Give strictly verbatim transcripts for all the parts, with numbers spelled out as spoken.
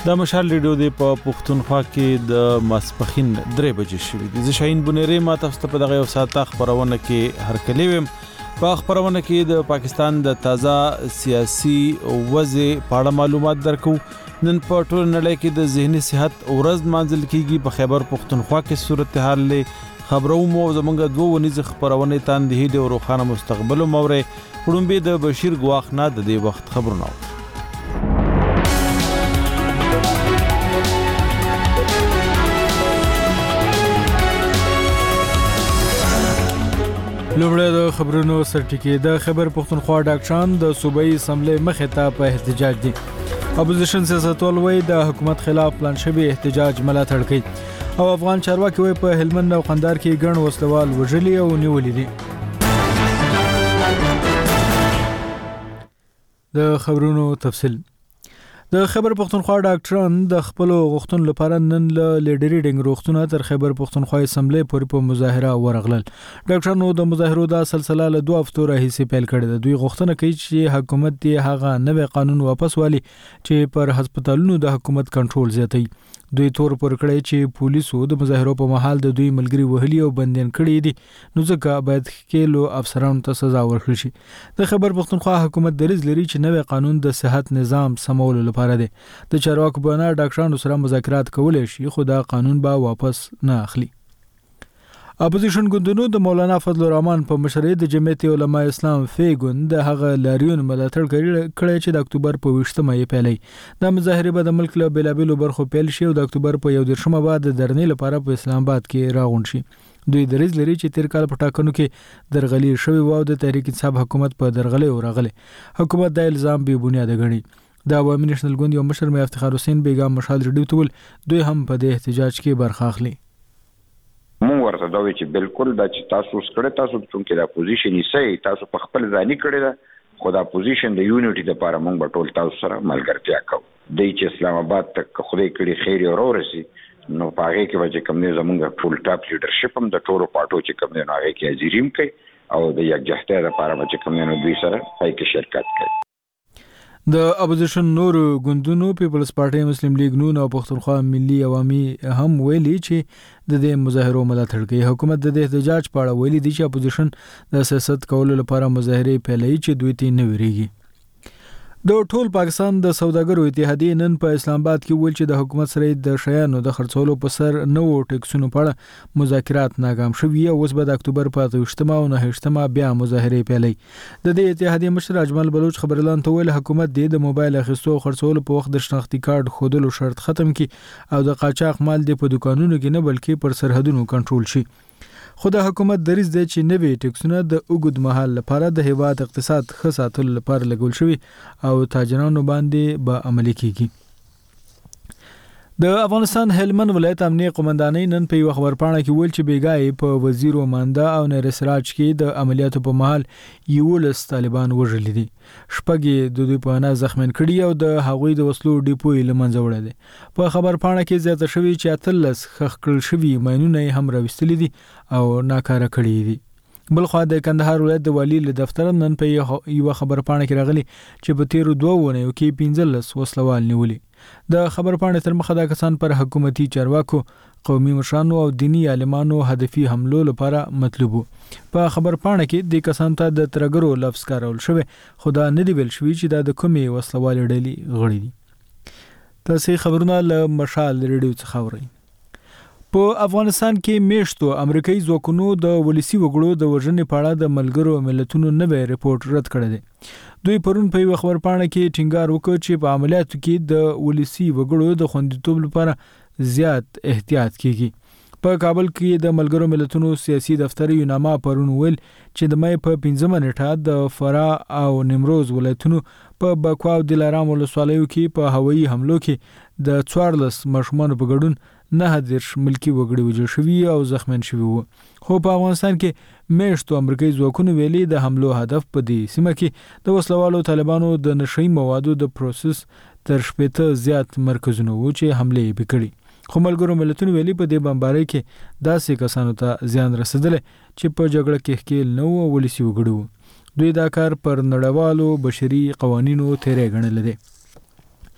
د مشال ریډیو د په پښتونخوا کې د ماسپخین درې بجې شوې دي. زه شاهین بنيري ما تاسو ته په دغه یو ساعت خبرونه کې هرکلی ویم. په خبرونه کې د پاکستان د تازه سیاسي وضع په اړه معلومات درکو. نن په ټول نړۍ کې د ذهني صحت ورځ مانځل کیږي. په خیبر پښتونخوا کې صورتحال له خبرو مو زمونږ دوه ونیز خبرونه تاندې د روخانه مستقبل موري وړومبه د بشیر ګواخ نه د دې وخت خبرونه. لومړی د خبرونو سرټکی. د خیبر پښتونخوا ډاکټران د صوبایي اسمبلی مخې ته په احتجاج دي. اپوزیشن سیاستوال وایي د حکومت خلاف پلان شوی احتجاج ملاتړ کوي او افغان چارواکي وایي په هلمند او قندهار کې ګڼ وسلوال وژلي او نیولي دي. د خبرونو تفصیل. د خیبر پښتونخوا ډاکټران د خپل غوښتنو لپاره نن له لیډریډینګ روغتونه تر خیبر پښتونخوا اسمبلی پورې په مظاهره ورغلل. ډاکټرانو د مظاهرو د سلسله له دوه هفتو راهیسې پیل کړې ده. دوی غوښتنه کوي چې حکومت یې هغه نوی قانون واپس والي چې پر هسپتالونو د حکومت کنټرول زیاتوي. دوی تور پر کړی چې پولیسو د مظاهرو په محل د دوی ملګری وهلي او بندیان کړي دي، نو ځکه باید کېلو افسرانو ته سزا ورکړل شي. د خیبر پښتونخوا حکومت دریځ لري چې نوی قانون د صحت نظام سمولو لپاره دی. د چارواکو په اړه ډاکټرانو سره مذاکرات کولای شي، خو دا قانون به واپس نه اخلي. اپوزیشن ګوندونو د مولانا فضل الرحمن په مشرۍ د جمعیت علماء اسلام فی ګوند د هغه لاریون ملاتړ کړی چې د اکتوبر په ویشتمه یې پیلي. د مظاهرې به د ملک له بیلابیلو برخو پیل شي او د اکتوبر په یو دېرشمه بعد د درنې لپاره په اسلام آباد کې راغونډ شي. دوی دریځ لري چې تیر کال په ټاکنو کې درغلي شوی و او د تحریک انصاف حکومت په درغلي ورغله. حکومت د الزام بې بنیاد ګڼي. د عوامي نېشنل ګوند یو مشر مې افتخار حسین بیګم مشال ریډیو ته ول دوی هم په دې احتجاج کې برخه اخلي. مونږ ورته دا وی چې بالکل دا چې تاسو سکړه تاسو چې د اپوزیشن یې سي تاسو په خپل ځاني کړی دا خو د اپوزیشن د یونټي لپاره مونږ به ټول تاسو سره ملګرتیا کوو. د چې اسلام آباد ته خدای کړي خیر او ورسي نو پاره کې وجه کوم نه زمونږ ټول ټاپ لیډرشپ هم د ټولو پارټو چې کوم نه هغه کې ازیریم کوي او د یکجهته لپاره وجه کوم نه دوی سره پای کې شرکت کوي. د اپوزیشن نور ګوندونو پیپلز پارټي، مسلم لیگ نون او پښتونخوا ملي عوامي هم ویلي چې د دې مظاهرو ملاتړ کوي. حکومت د دې احتجاج په اړه ویلي دی چې اپوزیشن د سیاست کولو لپاره مظاهرې پیلوي چې دوی ته نه ویریږي. د ټول پاکستان د سوداګرو اتحادیې نن په اسلام آباد کې ویل چې د حکومت سره د شیانو د خرڅولو په سر نوو ټیکسونو په اړه مذاکرات ناکام شوي او اوس به د اکتوبر په اتهشتمه او نهشتمه بیا مظاهرې پیلوي. د دې اتحادیې مشر اجمل بلوچ خبرلاند ته ویل حکومت د موبایل اخیستو او خرڅولو په وخت د شناختي کارت خودلو شرط ختم کړي او د قاچاق مال د په دکانونو کې نه بلکې پر سرحدونو کنټرول شي. خو د حکومت دریځ دی چې نوي ټیکسونه د اوږد مهال لپاره د هیواد اقتصاد ښه ساتلو لپاره لګول شوي او تاجرانو باندې به عملي کیږي. د افغانستان هلمند ولایت امنیه قومندانۍ نن په یو خبرپاڼه کې ویل چې بیګای په وزیر وماندا او نیر سراج کې د عملیاتو په محل یولس طالبان وژلي دي. شپږ د دوی په انا زخمین کړي او د هغوی د وسلو ډیپو یې لمنځه وړی دي. په خبرپاڼه کې زیاته شوی چې اتلس خښ کړل شوي ماینونه هم راوستلي دي او ناکاره کړي دي. بلخوا د کندهار ولایت د والی له دفتر نن په یو خبرپاڼه کې راغلي چې په تیرو دوه ونیو کې پنځلس وسلوال نیولي. د خبرپاڼې تر مخه دا کسان پر حکومتي چارواکو، قومي مشرانو او دینی عالمانو هدفي حملو لپاره مطلوب وو. په خبرپاڼه کې د کسان ته د ترګرو لفظ کارول شوی، خو دا نه دی ویل شوی چې دا د کومې وسلوالې ډلې غړي دي. تاسې خبرونه له مشال ریډیو څخه اورئ. په افغانستان کې میشتو امریکایي ځواکونو د ولسی وګړو د وژنې په اړه د ملګرو ملتونو نوی رپورټ رد کړی دی. دوی پرون په یو خبرپاڼه کې ټینګار وکړ چې په عملیاتو کې د ولسی وګړو د خوندیتوب لپاره زیات احتیاط کیږي. په کابل کې د ملګرو ملتونو سیاسي دفتر یوناما پرون ویل چې د مې په پنځمه نیټه د فراه او نیمروز ولایتونو په بکوا او دلارام ولسوالیو کې په هوایي حملو کې د څوارلس ماشومانو په ګډون نه دېرش ملکی وګړي وژل شوي او زخمین شوي وو. خو په افغانستان کې میشتو امریکایي ځواکونو ویلي د حملو هدف په دې سیمه کې د وسلوالو طالبانو د نشهیي موادو د پروسس تر شپېته زیات مرکزونه وو چې حملې یې وکړي. خو ملګرو ملتونو ویلي په دې بمبارۍ کې داسې کسانو ته زیان رسېدلی چې په جګړه کې ښکېل نه وو او ولسي وګړي وو. دوی دا کار پر نړیوالو بشري قوانینو تیری ګڼلی دی.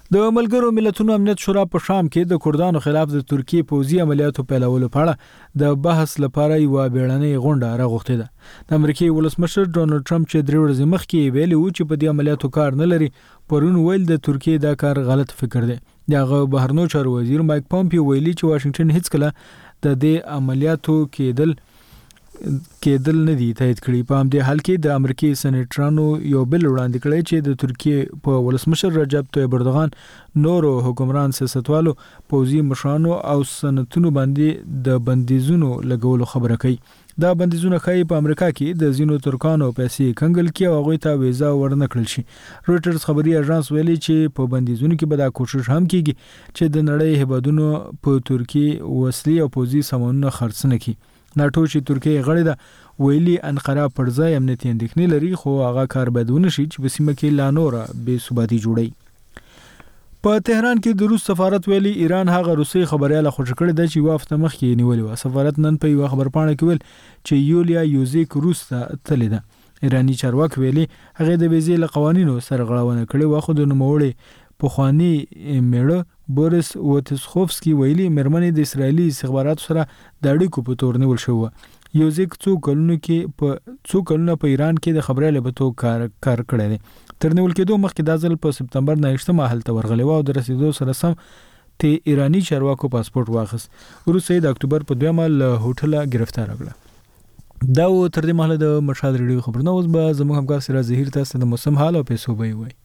د ملګرو ملتونو امنیت شورا په شام کې د کردانو خلاف د ترکیه پوځي عملیاتو پیلولو په اړه د بحث لپاره یو بیړنۍ غونډه راغوښتې ده. د امریکای ولسمشر ډونالد ټرمپ چې درې ورځې مخکې ویلي و چې په دې عملیاتو کار نه لري، پرون ویل د ترکیه دا کار غلط فکر دی. دغه بهرنیو چارو وزیر مایک پومپیو ویلي چې واشنگټن هیڅ کله د دې عملیاتو کېدل کېدل نه دي تایید کړي. په همدې حال کې د امریکای سېنیټرانو یو بل وړاندې کړی چې د ترکیه په ولسمشر رجب طیب اردوغان نورو حکمران سیاستوالو پوځي مشرانو او سنتونو باندې د بندیزونو لګولو خبره کوي. دا بندیزونه ښایي په امریکا کې د ځینو ترکانو پیسې کنګل کړي او هغوی ته ویزا ورنه کړل شي. رویټرز خبري اژانس ویلي چې په بندیزونو کې به دا کوشش هم کیږي چې د نړۍ هیوادونو په ترکیه وسلې او پوځي سامانونه خرڅ نه کړي. ناټو چې ترکیه غړې ده ویلي انقره پر ځای امنیتي اندېښنې لري، خو هغه کار باید ونه شي چې په سیمه کې لا نوره بې ثباتي جوړوي. په تهران کې د روس سفارت ویلي ایران هغه روسي خبرياله خوشی کړې ده چې یو هفته مخکې نیولې و. سفارت نن په یو خبرپاڼه کې ویل چې یولیا یوزیک روس ته تللې ده. ایرانی چارواکي ویلي هغه د ویزې له قوانینو سره غړاونه کړې و، خو د نوموړي پخوانی میړه بوریس ووتسخوفسکی ویلي مېرمنې د اسرایلی استخباراتو سره د اړیکو په تور نیول شوی. یوزیک څو کلونو کې په څو کلونو په ایران کې د خبرياله په توګه کار کار کړی دی. تر نیول کېدو مخکې د ځل په سپتمبر نهشتمه هلته ورغلی و او د رسیدو سره سم ته ایرانی چارواکو پاسپورت واخیست. وروسته د اکتوبر په دویمه له هوټله گرفتار کړه. دا و تر دې مهاله د مشال ریډیو خبرونه. اوس به زموږ همکار سراج ظهیر تاسو د موسم حال او پیسو به وي.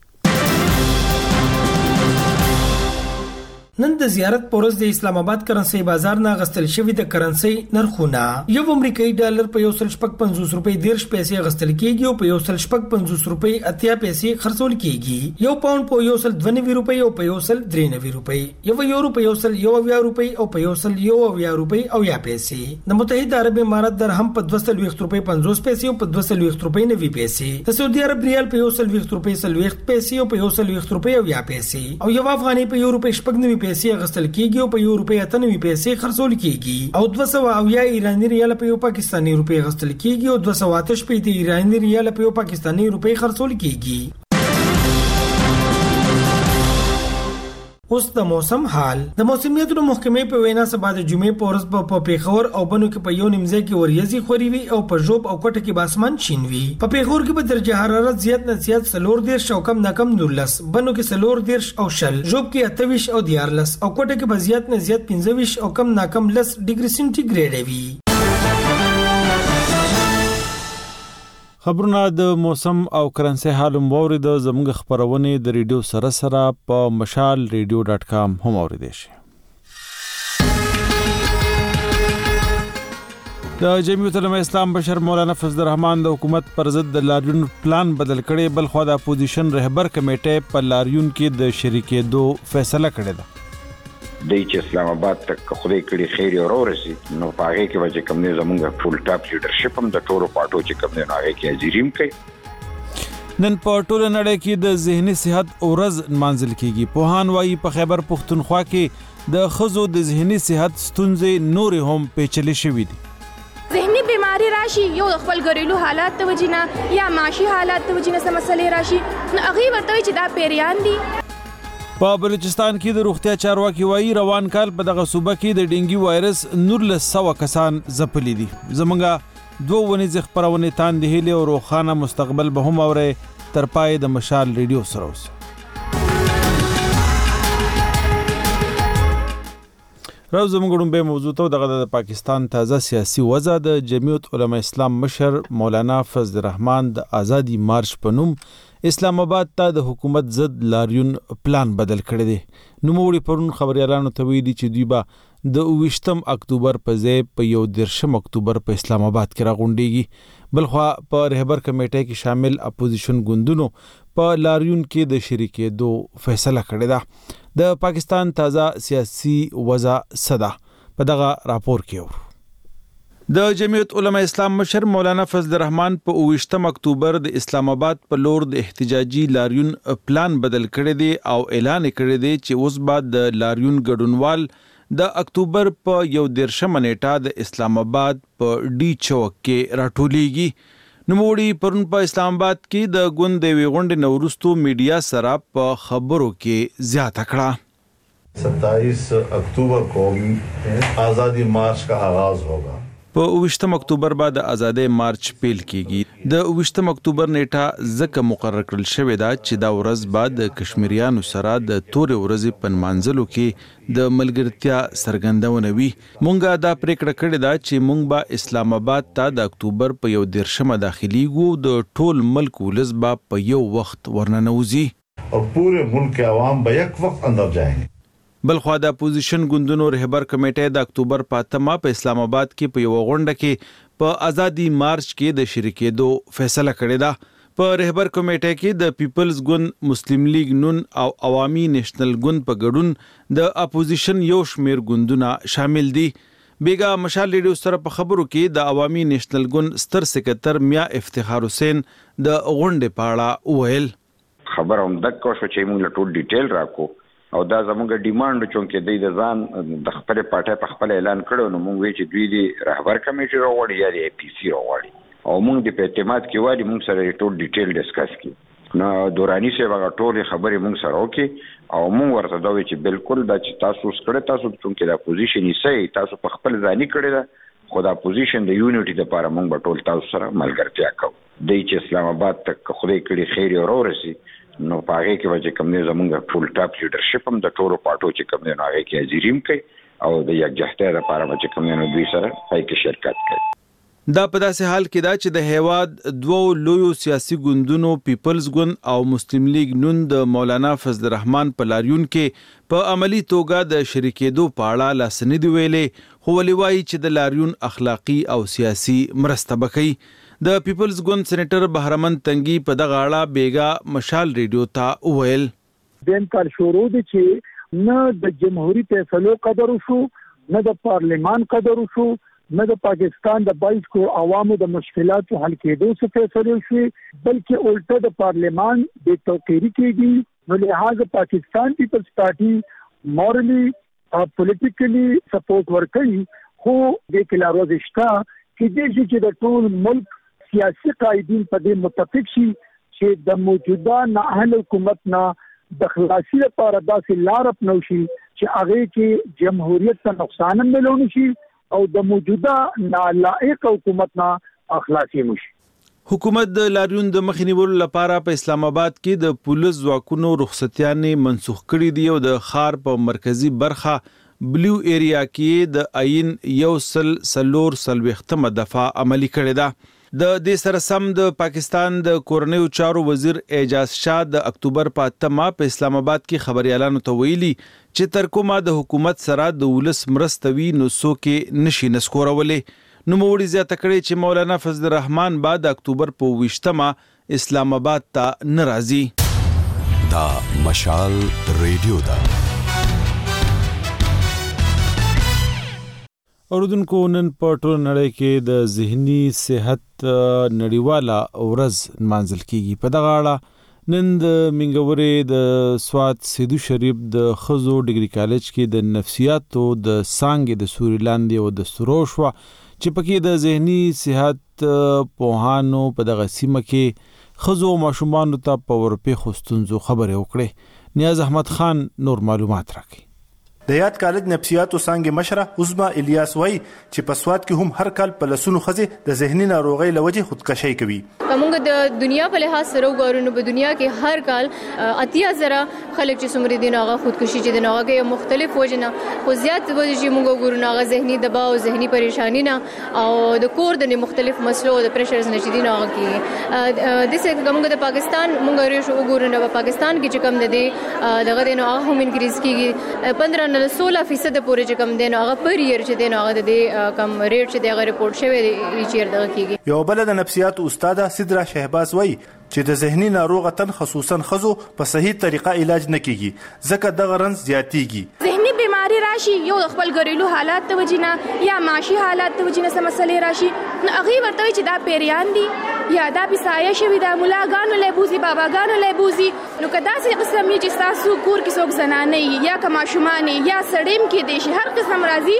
نن د زیارت پورز د اسلام آباد کرنسي بازار نه غستل شوی د کرنسي نرخونه یو امریکایي ډالر په یو سل شپږ پنځوس روپۍ دیرش پیسې غستل کیږي او په یو سل شپږ پنځوس روپۍ اتیا پیسې خرڅول کیږي. یو پاوند په یو سل دوه نوي روپۍ او په یو سل درې نوي روپۍ، یو یورو په یو سل یو اویا روپۍ او په یو سل یو اویا روپۍ او یا پیسې. د متحده عرب امارات درهم په دوه سل ویشت روپۍ پنځوس پیسې او په دوه سل ویشت روپۍ نوي پیسې. د سعودي عرب ریال په یو سل ویشت روپۍ سلويخت پیسې او په یو سل ویشت روپۍ او یا پیسې. او یو افغاني په یو روپۍ شپږ نوي پیسې غستل کیږي او په یو روپۍ اته نوي پیسې خرڅول کیږي. او دوه سوه اویا ایرانی ریال په یو پاکستاني روپۍ غستل کیږي او دوه سوه اته شپږ د ایرانی ریال په یو پاکستاني روپۍ خرڅول کیږي. اوس د موسم حال. د موسمیاتو محکمې په وینا سبا د جمعې په ورځ په پیښور او بنو کې په یو نیمځای کې وریځي خوري وي او په ژوب او کوټه کې باسمان شین وي. په پیښور کې به درجه حرارت زیات نه زیات سلور دیرش او کم نه کم نولس، بنو کې سلور دیرش او شل، ژوب کې اتویش او دیارلس او کوټه کې به زیات نه زیات پنځه ویش او کم نه کم لس ډیګري سنټیګریډ وي. خبرونه د موسم او کرنسي حال مورید زموږ خبرونه د ریډیو سره سره په مشال ریډیو ډاٹ کام هم اوریدئ شئ. د جمعیت العلماء اسلام بشر مولانا فضل الرحمن د حکومت پر ضد د لاریون پلان بدل کړي، بل خو د اپوزیشن رهبر کمیټه په لاریون کې د شریکېدو فیصله کړې ده. د اسلام آباد ته خدای کړي خیر او ورسي نو پاره کې وجه کوم نه زمونږ فول ټاپ لیډرشپ هم د ټولو پارټو چې کوم نه هغه کې حاضریم کوي. نن په ټوله نړۍ کې د ذهني صحت ورځ منځل کیږي. پوهان وايي په خیبر پختونخوا کې د خزو د ذهني صحت ستونزې نور هم پیچلې شوې دي. ذهني بیماری راشي، یو خپل ګریلو حالات ته وجینا یا معاشي حالات ته وجینا سم مسلې راشي، نو هغه ورته چې دا پیریان دي. په بلوچستان کې د روغتیا چارواکي وايي روان کال په دغه صوبه کې د ډینګي وایرس نولس سوه کسان ځپلي دي. زمونږ دوه ونیزې خپرونې تاندې هیلې او روښانه مستقبل به هم اورئ. تر پای د مشال ریډیو سره اوسئ. راو زموږ ډومبه موضوع ته دغه د پاکستان تازه سیاسي وضع د جمعیت علماء اسلام مشر مولانا فضل الرحمن د آزادی مارچ په نوم اسلام آباد ته د حکومت ضد لاریون پلان بدل کړی دی. نوموړي پرون خبريالانو ته ویلي چې دوی به د اوویشتم اکتوبر په ځای په یو دیرشم اکتوبر په اسلام آباد کې راغونډيږي. بلخوا په رهبر کمیټه کې شامل اپوزیشن ګوندونو په لاریون کې د شریکېدو فیصله کړې ده. د پاکستان تازه سیاسي وضع صدا په دغه راپور کې و. د جمعیت علماء اسلام مشر مولانا فضل الرحمن په اوویشتم اکتوبر د اسلام آباد په لور د احتجاجي لاریون پلان بدل کړی دی او اعلان کړی دی چې اوس بعد د لاریون ګډونوال د اکتوبر په یو دیرشم نیټه د اسلام آباد په ډی چوک کې راټولیږي. نوموړي پرون په اسلام آباد کې د ګوند د یوې غونډې نه وروستو میډیا سره په خبرو کې زیاته کړه. ستائیس اکتوبر کو آزادی مارچ کا آغاز ہوگا. په اوویشتم اکتوبر بعد د آزادۍ مارچ پیل کیږي. د اوویشتم اکتوبر نیټه ځکه مقرر کړل شوې ده چې دا ورځ بعد د کشمیریانو سره د تورې ورځې په نمانځلو کې د ملګرتیا څرګندونه وي. مونږه دا پریکړه کړې ده چې مونږ به اسلام آباد ته د اکتوبر په یو دیرشمه داخليږو. د ټول ملک ولس به په یو وخت ورننوځي او پوره ملک عوام به یک وخت اندر جائیں. بلخوا د اپوزیشن ګوندونو رهبر کمیټه د اکتوبر په اتمه په اسلام آباد کې په یو غونډه کې په آزادی مارچ کې د شریکېدو فیصله کړې ده. په رهبر کمیټه کې د پیپلز ګوند، مسلم لیگ نون او عوامي نیشنل ګوند په ګډون د اپوزیشن یو شمیر ګوندونه شامل دي. بیګا مشال ریډیو سره په خبرو کې د عوامي نیشنل ګوند ستر سکرټر میا افتخار حسین د غونډې په اړه وویل. خبر هم دک شو چې موږ ټول ډیټیل راکو او دا زموږ ډیماند چونکې د د ځان د خپل پټه په خپل اعلان کړو نو موږ وی چې دوی دی رهبر کمیټه راوړي یا د ای پی سی راوړي او موږ د په اعتماد کې وایي موږ سره ټول ډیټیل ډیسکس کړو. نو دورانی سه هغه ټول خبرې موږ سره وکي او موږ ورته دا وی چې بالکل دا چې تاسو سره تاسو چونکې د اپوزیشن یې سي تاسو په خپل ځاني کړی دا خو د اپوزیشن د یونټي لپاره موږ به ټول تاسو سره ملګرتیا کوو. د چې اسلام آباد ته خدای کړي خیر او ورسي نو پاره کې وجه کوم نه زمونږ ټول ټاپ لیډرشپ هم د ټولو پارټو چې کوم نه هغه کې حاضریم کوي او د یکجهتیا لپاره وجه کوم نه دوی سره پای کې شرکت کوي. دا په داسې حال کې دا چې د هیواد دوو لویو سیاسي ګوندونو پیپلز ګوند او مسلم لیگ نون د مولانا فضل الرحمن په لاریون کې په عملی توګه د شریکېدو په اړه لاسنې دی ویلې، خو ولې وایي چې د لاریون اخلاقی او سیاسي مرسته وکړي. د پیپلز ګوند سېنیټر بهرمن تنگي په دغه اړه بیګا مشال ریډیو ته وویل. دیم کال شروع دي چې نه د جمهوریت فیصلو قدر وشو، نه د پارلیمان قدر وشو، نه د پاکستان د بایس کو عوامو د مشکلاتو حل کېدو څخه فیصله وشي، بلکې الټه د پارلیمان د توقیری کېږي. نو لہذا پاکستان پیپلز پارټي مورلی او پولیټیکلی سپورټ ورکوي، خو د کلاروز شتا کې چې د ټول ملک سیاسي قائدین په دې متفق شي چې د موجوده نااهل حکومت نه د خلاصي لپاره داسې لار اپنوشي چې هغه کې جمهوریت ته نقصان ملون شي او د موجوده نالائق حکومت نه اخلاصي مشي. حکومت د لاریون د مخنیولو لپاره په اسلام آباد کې د پولیس ځواکونو رخصتیانې منسوخ کړې دي او د ښار په مرکزی برخه بلو ایریا کې د عین یو سل سلور سلوختمه دفعه عملی کړې ده. د دې سره سم د پاکستان د کورنیو چارو وزیر اعجاز شاه د اکتوبر په اتمه په اسلام آباد کې خبريالانو ته ویلي چې تر کومه د حکومت سره د ولس مرستوي نو څوک نشي نسکورولې. نو موړي زیاته کړي چې مولانا فضل الرحمن بعد اکتوبر په ویشتمه اسلام آباد ته ناراضي. دا مشال ریډیو دا اوردونکو نن په ټول نړۍ کې د ذهني صحت نړیواله ورځ نمانځل کیږي. په دغه اړه نن د منګورې د سوات سیدو شریف د خزو ډیګري کالج کې د نفسیاتو د سانګې د سوریلاندې او د سروشوا چې پکې د ذهني صحت پوهانو په دغه سیمه کې خزو ماشومان ته په ورپې خوستونزو خبرې وکړي. نیاز احمد خان نور معلومات راکړي. د یاد کالج نفسیاتو څانګې مشره عظما الیاس وای چې په سواد کې هم هر کال په لسونو ښځې د ذهني ناروغۍ له وجې خودکشي کوي. موږ د دنیا په لحاظ سره وګورو نو په دنیا کې هر کال اتیا زره خلک چې څومره دي هغه خودکشي چې د هغه مختلف وجنه خو زیات وجې چې موږ وګورو هغه ذهني دباو او ذهني پریشانی نه او د کور د مختلف مسلو او د پریشرز نه چې دي هغه کې د څه موږ د پاکستان موږ ریشو وګورو نو په پاکستان کې چې کم د دې دغه د هغه هم انکریز کیږي پندرہ نه سولہ فیصد پورې چې کم دین هغه پر ییر چې دین هغه د کم ریټ چې دغه ریپورت شوی دی چې دغه کیږي. یو بل د نفسیات استاد سدرا شهباز وای چې د ذهني ناروغتن خصوصا خزو په صحیح طریقه علاج نه کیږي ځکه دغه رنځ زیاتیږي. ذهني بیماری راشي یو د خپل ګریلو حالات ته وجینا یا معاشي حالات ته وجینا سم مسلې راشي نو هغه ورته چې دا پیریان دي یا دا بسایه شوی دا مولاګانو لبوزي باباګانو لبوزي نو کدا سي قسم چې تاسو کور کې څوک زنانه یا کما شومانه یا سړیم کې دي شي هر قسم راضي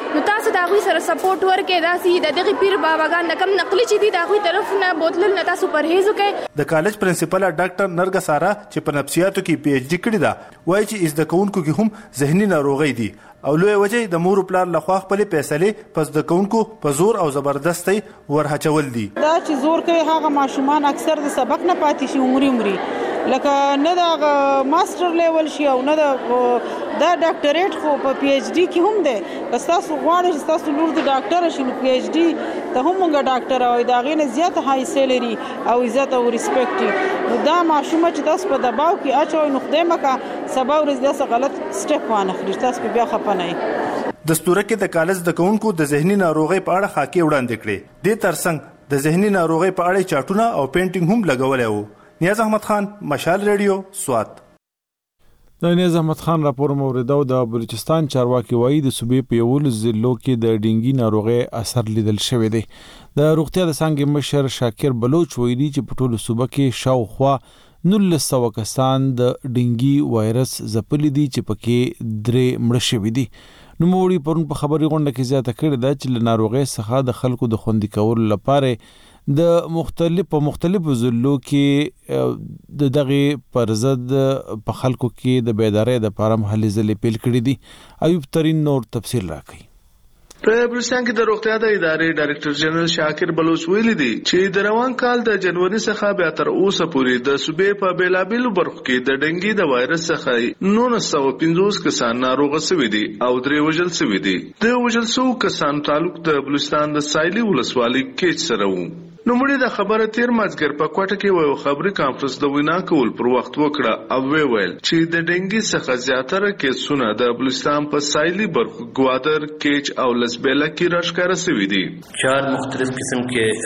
نو تاسو دا غوي سره سپورټ ورکې داسي د دغه پیر باباګان د کم نقلی چې دي دا غوي طرف نه بوتل نه تاسو پرهیز وکړئ. د کالج پرنسپل ډاکټر نرګس سارا چې په نفسیاتو کې پی ایچ ډي کړې ده وایي چې زده کوونکو کې هم ذهني ناروغي دي او لوی وجه د مور پلار لخوا خپل فیصله پس د کوونکو په زور او زبردستي ورهچول دي. دا چې زور کوي هغه ماشومان اکثر د سبق نه پاتې شي عمرې عمرې لکه نه د ماستر لیول شي او نه د دا ډاکټریټ خو په پی ایچ ډي کې هم ده. که تاسو غواړئ چې تاسو لور د ډاکټر شي نو پی ایچ ډي ته هم موږ ډاکټر او دا غینه زیات هاي سیلري او عزت او ریسپیکټ نو دا ماشومه چې تاسو په دباو کې اچوي نو خدای مکه سبا ورځ داسه غلط سټپ وانه خري تاسو په بیا خپنه دستور کې د کالج د کوونکو د ذهني ناروغي په اړه خاکي وړاندې کړي. د ترڅنګ د ذهني ناروغي په اړه چاټونه او پینټینګ هم لګولای وو. نیاز احمد خان، مشال ریډیو، سوات. د نیاز احمد خان راپور موریدو د بلوچستان چارواکي وایي د صوبې په یولس ضلعو کې د ډینګي ناروغي اثر لیدل شوی دی. د روغتیا د څانګې مشر شاکر بلوچ ویلي چې په ټولو صوبه کې شاوخوا نولس سوه کسان د ډینګي وایرس ځپلي دي چې پکې درې مړه شوي دي. نوموړي پرون په خبري غونډه کې زیاته کړې ده چې له ناروغۍ څخه د خلکو د خوندي کولو لپاره د مختلف په مختلفو ضلعو کې د دغه پرزد په خلکو کې د بیدارۍ د پاره محلي ځلې پیل کړې دي. ایوب ترين نور تفصیل راکړي. په بلوچستان کې د روغتیا د ادارې ډایریکټر جنرال شاکر بلوچ ویلي دی چې د روان کال د جنوري څخه بیا تر اوسه پورې د صوبې په بیلابیلو برخو کې د ډنګي د وایرس څخه نولس سوه پنځوس کسان ناروغه شوي دي او درې وژل شوي دي. د وژل شوو کسانو تعلق د بلوچستان د سایلي ولسوالۍ کیچ سره و. نوموړي د خبره تیر مازګر په کوټه کې یو خبري کانفرنس د وینا کول پر وخت وکړه او ویل چې د ډنګي څخه زیاتره کیسونه د بلوچستان په سایلي برخو ګوادر، کیچ او لسبیلا کې راښکاره شوي دي. چار مختلف قسم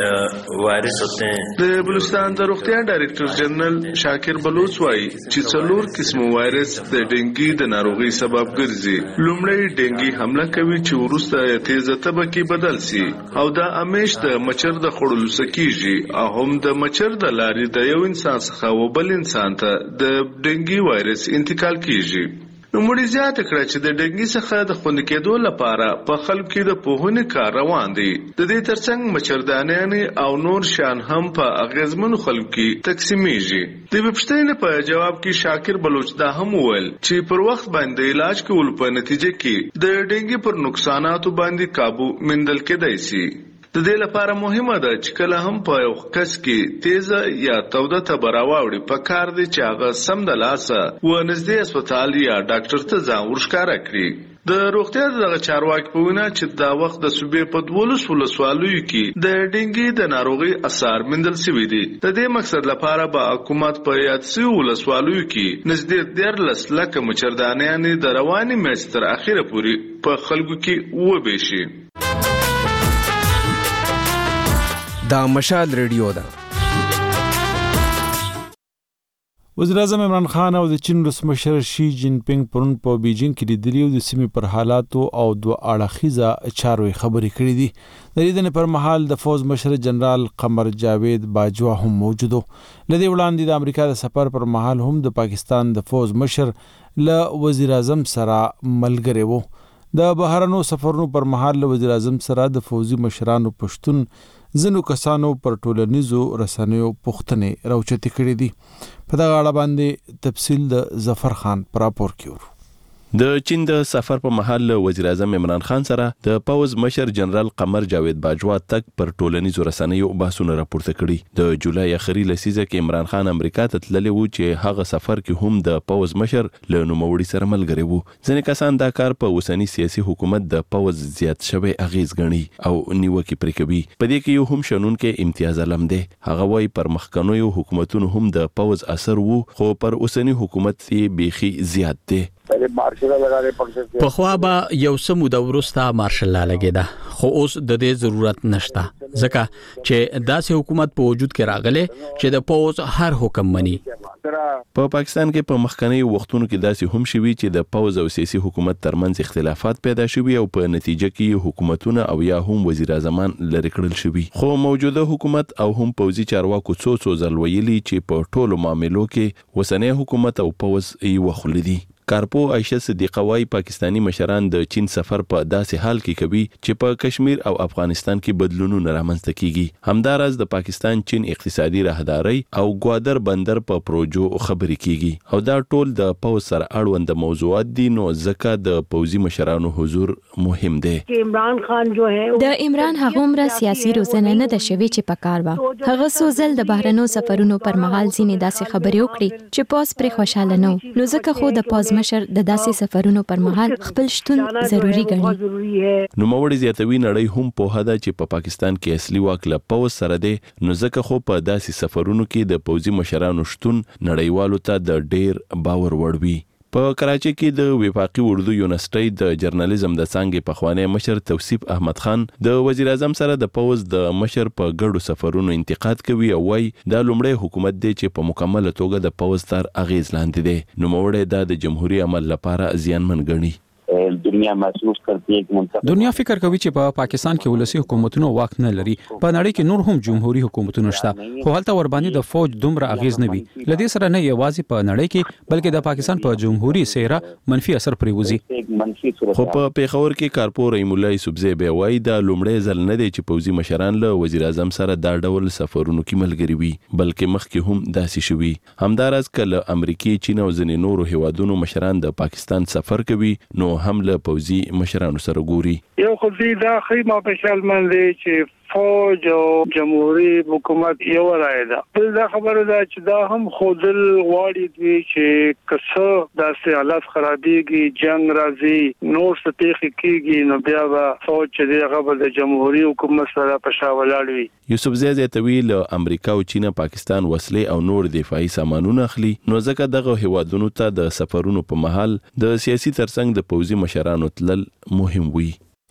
के वायरस होते हैं. د بلوچستان د روغتیا ډایریکټر جنرال شاکر بلوچ وایي چې څلور قسمه وایرس د ډنګي د ناروغي سبب ګرځي. لومړی ډنګي حمله کوي چې وروسته تیزه تبه کې بدل شي او دا امیش د مچر د خړلو کیږي او هم د مچر د لارې د یو انسان څخه و بل انسان ته د ډنګي وایرس انتقال کیږي. نوموړي زیاته کړه چې د ډنګي څخه د خوندي کېدو لپاره په خلکو کې د پوهنې کار روان دی. د دې ترڅنګ مچردانیانې او نور شیان هم په اغیزمنو خلکو کې تقسیمیږي. د پوښتنې په جواب کې شاکر بلوچ دا هم وویل چې پر وخت باندې علاج کول په نتیجه کې د ډنګي پر نقصاناتو باندې قابو موندل کېدای شي. د دې لپاره مهمه ده چې کله هم په یو کس کې تیزه یا توده تبه راواوړي په کار دی چې هغه سم د لاسه و نږدې هسپتال یا ډاکټر ته ځان ورښکاره کړي. د روغتیا دغه چارواکي په وینا چې دا وخت د صوبې په دولس ولسوالیو کې د ډنګي د ناروغي اثار موندل شوي دي. د دې مقصد لپاره به حکومت په یاد شویو ولسوالیو کې نږدې دیارلس لکه مچردانیانې د روانې میاشتې تر اخره پورې په خلکو کې وبېشي. دا مشال ریډیو ده. وزیر اعظم عمران خان او د چین ولسمشر شي جین پینګ پرون په بیجینګ کې لیدلي او د سیمې پر حالاتو او دوه اړخیزه چارو خبرې کړې دي. د لیدنې پر مهال د فوز مشر جنرال قمر جاوید باجوا هم موجود و. لدې وړاندې د امریکا د سفر پر مهال هم د پاکستان د فوز مشر له وزیر اعظم سره ملګری و. د بهرنو سفرونو پر مهال له وزیر اعظم سره د فوزي مشرانو پښتون ځینو کسانو پر ټولنیزو رسنیو پوښتنې راوچتې کړې دي. په دغه اړه باندې تفصیل د ظفر خان پر راپور کې ورو. د چین د سفر په مهال وزیر اعظم عمران خان سره د پوز مشر جنرال قمر جاوید باجوا تک پر ټولنیزو رسنیو بحثونه راپورته کړي. د جولای اخري لسیزه کې عمران خان امریکا ته تللی وو چې هغه سفر کې هم د پوز مشر له نوموړي سره ملګری وو. ځینې کسان دا کار په اوسنی سیاسي حکومت د پوز زیات شوی اغیز ګڼي او نیوکې پرې کوي. په دې کې یو هم شنونکو امتیاز علم دی. هغه وايي پر مخکنیو حکومتونو هم د پوز اثر وو خو پر اوسنی حکومت یې بیخي زیات دی. په خوا به یو سمو د ورسته مارشل لا لګیدا خو اوس د دې ضرورت نشته ځکه چې داسې حکومت په وجود کې راغله چې د پوز هر حکم مني. په پاکستان کې په مخکنی وختونو کې داسې هم شوي چې د پوز او سیاسي حکومت ترمنځ اختلافات پیدا شوي او په نتیجه کې حکومتونه او یا هم وزیر اعظمان لري کړل شوي. خو موجوده حکومت او هم پوزي چارواکو څو څو ځل ویلي چې په ټولو معاملو کې وسنۍ حکومت او پوز یې وخلدي. کارپو عائشه صدیقه وايي پاکستانی مشران د چین سفر په داسې حال کې کوي چې په کشمیر او افغانستان کې بدلونونه رامنځته کیږي. همدارس د پاکستان چین اقتصادي راهداري او ګوادر بندر په پروژو خبرې کیږي او دا ټول د پوز سره اړوند موضوعات دي. نو ځکه د پوزي مشرانو حضور مهم دی. عمران خان جو ہے د عمران هغومره سیاسي روزنه نه د شوي چې پکار و. هغه سوزل د بهرنو سفرونو پر مهال ځینې داسې خبرې وکړي چې پوز پر خوشاله نه و. نو ځکه خو د پوز مشر د داسې سفرونو پر مهال خپل شتون ضروری ګڼي. نو موړي زیاتوي نړۍ هم په هدا چې په پاکستان کې اصلي واک له پوز سره دی. نو ځکه خو په داسې سفرونو کې د پوزي مشرانو شتون نړیوالو ته د ډیر باور وړ وي. په کراچي کې د وفاقي اردو یونیورسيټي د جرنالیزم د څانګې پخوانی مشر توصیف احمد خان د وزیر اعظم سره د پوز د مشر په ګډو سفرونو انتقاد کوي او وايي دا لومړی حکومت دی چې په مکمل توګه د پوز تر اغیز لاندې دی. نو موړی دا د جمهوریت عمل لپاره زیانمن ګڼي. دنیا محسوس کرتی ہے کہ دنیا فکر کوي چې په پاکستان کې ولسی حکومتونو واک نه لري. په نړۍ کې نور هم جمهوریت حکومتونه شته خو هلته ور باندې د فوج دومره اغیز نه وي. لدې سره نه یوازې په نړۍ کې بلکې د پاکستان په جمهوریت سیره منفي اثر پرې وځي. خو په پیښور کې کارپو رحیم الله یوسفزی به وایي دا لومړی ځل نه دی چې پوزي مشران له وزیر اعظم سره دا ډول سفرونو کې ملګری وي بلکې مخکې هم داسې شوي. همدارس کله امریکای چین او ځینې نورو هیوادونو مشران د پاکستان سفر کوي نو هم له پوزي مشرانو سره ګوري. یو خو دا خیمه په خیال باندې چې فوج او جمهوریت حکومت یو راځي دا بل دا خبره ده چې دا هم خودل غواړي دی چې کسه داسې حالات خرابېږي جنگ راځي نور څه تخ کېږي نو بیا به فوج چې دغه د جمهوریت حکومت سره په شاولاړ وي. یوسفزی زیاتوي له امریکا او چین پاکستان وسلې او نور دفاعي سامانونه اخلي نو ځکه دغه هیوادونو ته د سفرونو په محل د سیاسي ترڅنګ د پوزي مشرانو تلل مهم وي.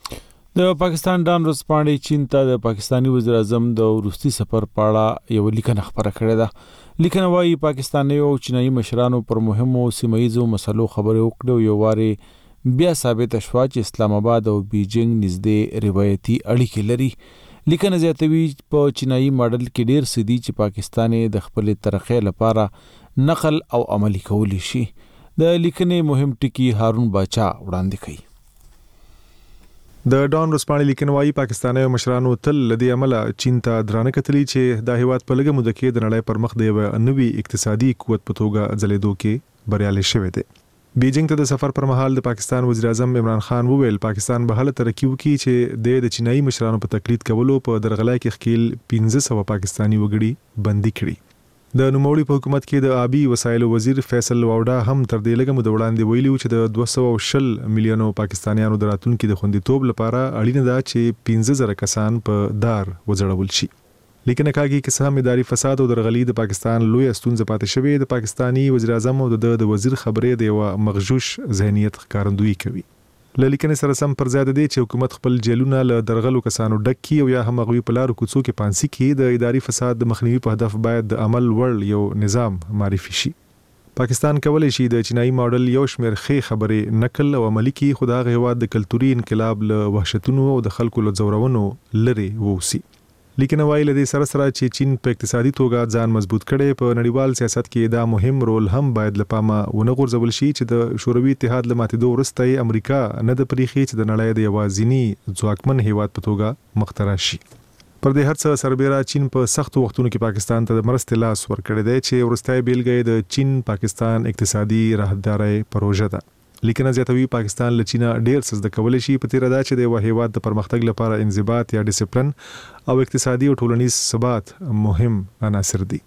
د پاکستان ډان ورځپاڼې چین ته د پاکستانی وزیر اعظم د وروستي سفر په اړه یو لیکنه خبره کړې ده. لیکنه وايي پاکستاني او چینایي مشرانو پر مهمو سیمایي مسلو خبرې وکړې. یو واري بیا ثابت شوه چې اسلام آباد او بیجینګ نږدې روایتي اړیکې لري. لیکنه زیاتوي په چینایي ماډل کې ډیر سدي چې پاکستان د خپل ترقۍ لپاره نقل او عملي کولی شي. د لیکنې مهم ټکی هارون باچا وړاندې کوي. د ډان ورځپاڼې لیکنه وايي پاکستاني مشرانو تل لدی عمله چین ته درانه کتلی چې د هیواد په لګه مده کې د نړۍ پر مخ دی یو نوي اقتصادي قوت په توګه ځلېدو کې بریالي شوی دی. بیجینګ ته د سفر پر مهال د پاکستان وزیر اعظم عمران خان وویل پاکستان به هله ترقی وکړي چې د چینایي مشرانو په تقلید کولو په درغلای کې خکیل پنځه سوه پاکستانی وګړي بندي کړي. د نوموړي په حکومت کې د آبي وسایلو وزیر فیصل واوډا هم تر دې لږه موده وړاندې ویلي چې د دوه سوه شل میلیونو پاکستانیانو د راتلونکي د خوندیتوب لپاره اړینه ده چې پنځه زره کسان په دار وځړول شي. لیکنه کاږي چې سم اداري فساد او درغلي د پاکستان لوی ستونزه پاتې شوې. د پاکستانی وزیر اعظم او د وزیر خبرې د یو مغشوش ذهنیت ښکارندویي کوي. لیکنه سره سم پر زیاده دي چې حکومت خپل جیلونه له درغلو کسانو ډک کی او یا هم غوي په لارو کوڅو کې پانسي کې د اداري فساد د مخنیوي په هدف باید د عمل وړ یو نظام معرفي شي. پاکستان کولای شي د چینایي ماډل یو شمېر ښې خبرې نقل او عملي کړي خو د هغه هیواد د کلتوري انقلاب له وحشتونو او د خلکو له ځورونو لري ووسی. لیکنه وايي لدې سره سره چې چین په اقتصادي توګه ځان مضبوط کړي په نړیوال سیاست کې دا مهم رول هم باید لپاره ونه غورځول شي چې د شوروي اتحاد له ماتېدو وروسته امریکا نه د پریخي چې د نړۍ د یوازینی ځواکمن هیواد په توګه مخترع شي. پر دې هرڅه سربېره چین په سختو وختونو کې پاکستان ته د مرستې لاس ورکړی دی چې وروستۍ بیلګه د چین پاکستان اقتصادي راهداري پروژه ده. لیکنه زیاتوي پاکستان له چینه ډیر څه زده کولی شي په تیر دا چې د یو هیواد د پرمختګ لپاره انضباط یا ډیسپلین او اقتصادي او ټولنیز ثبات مهم عناصر دي.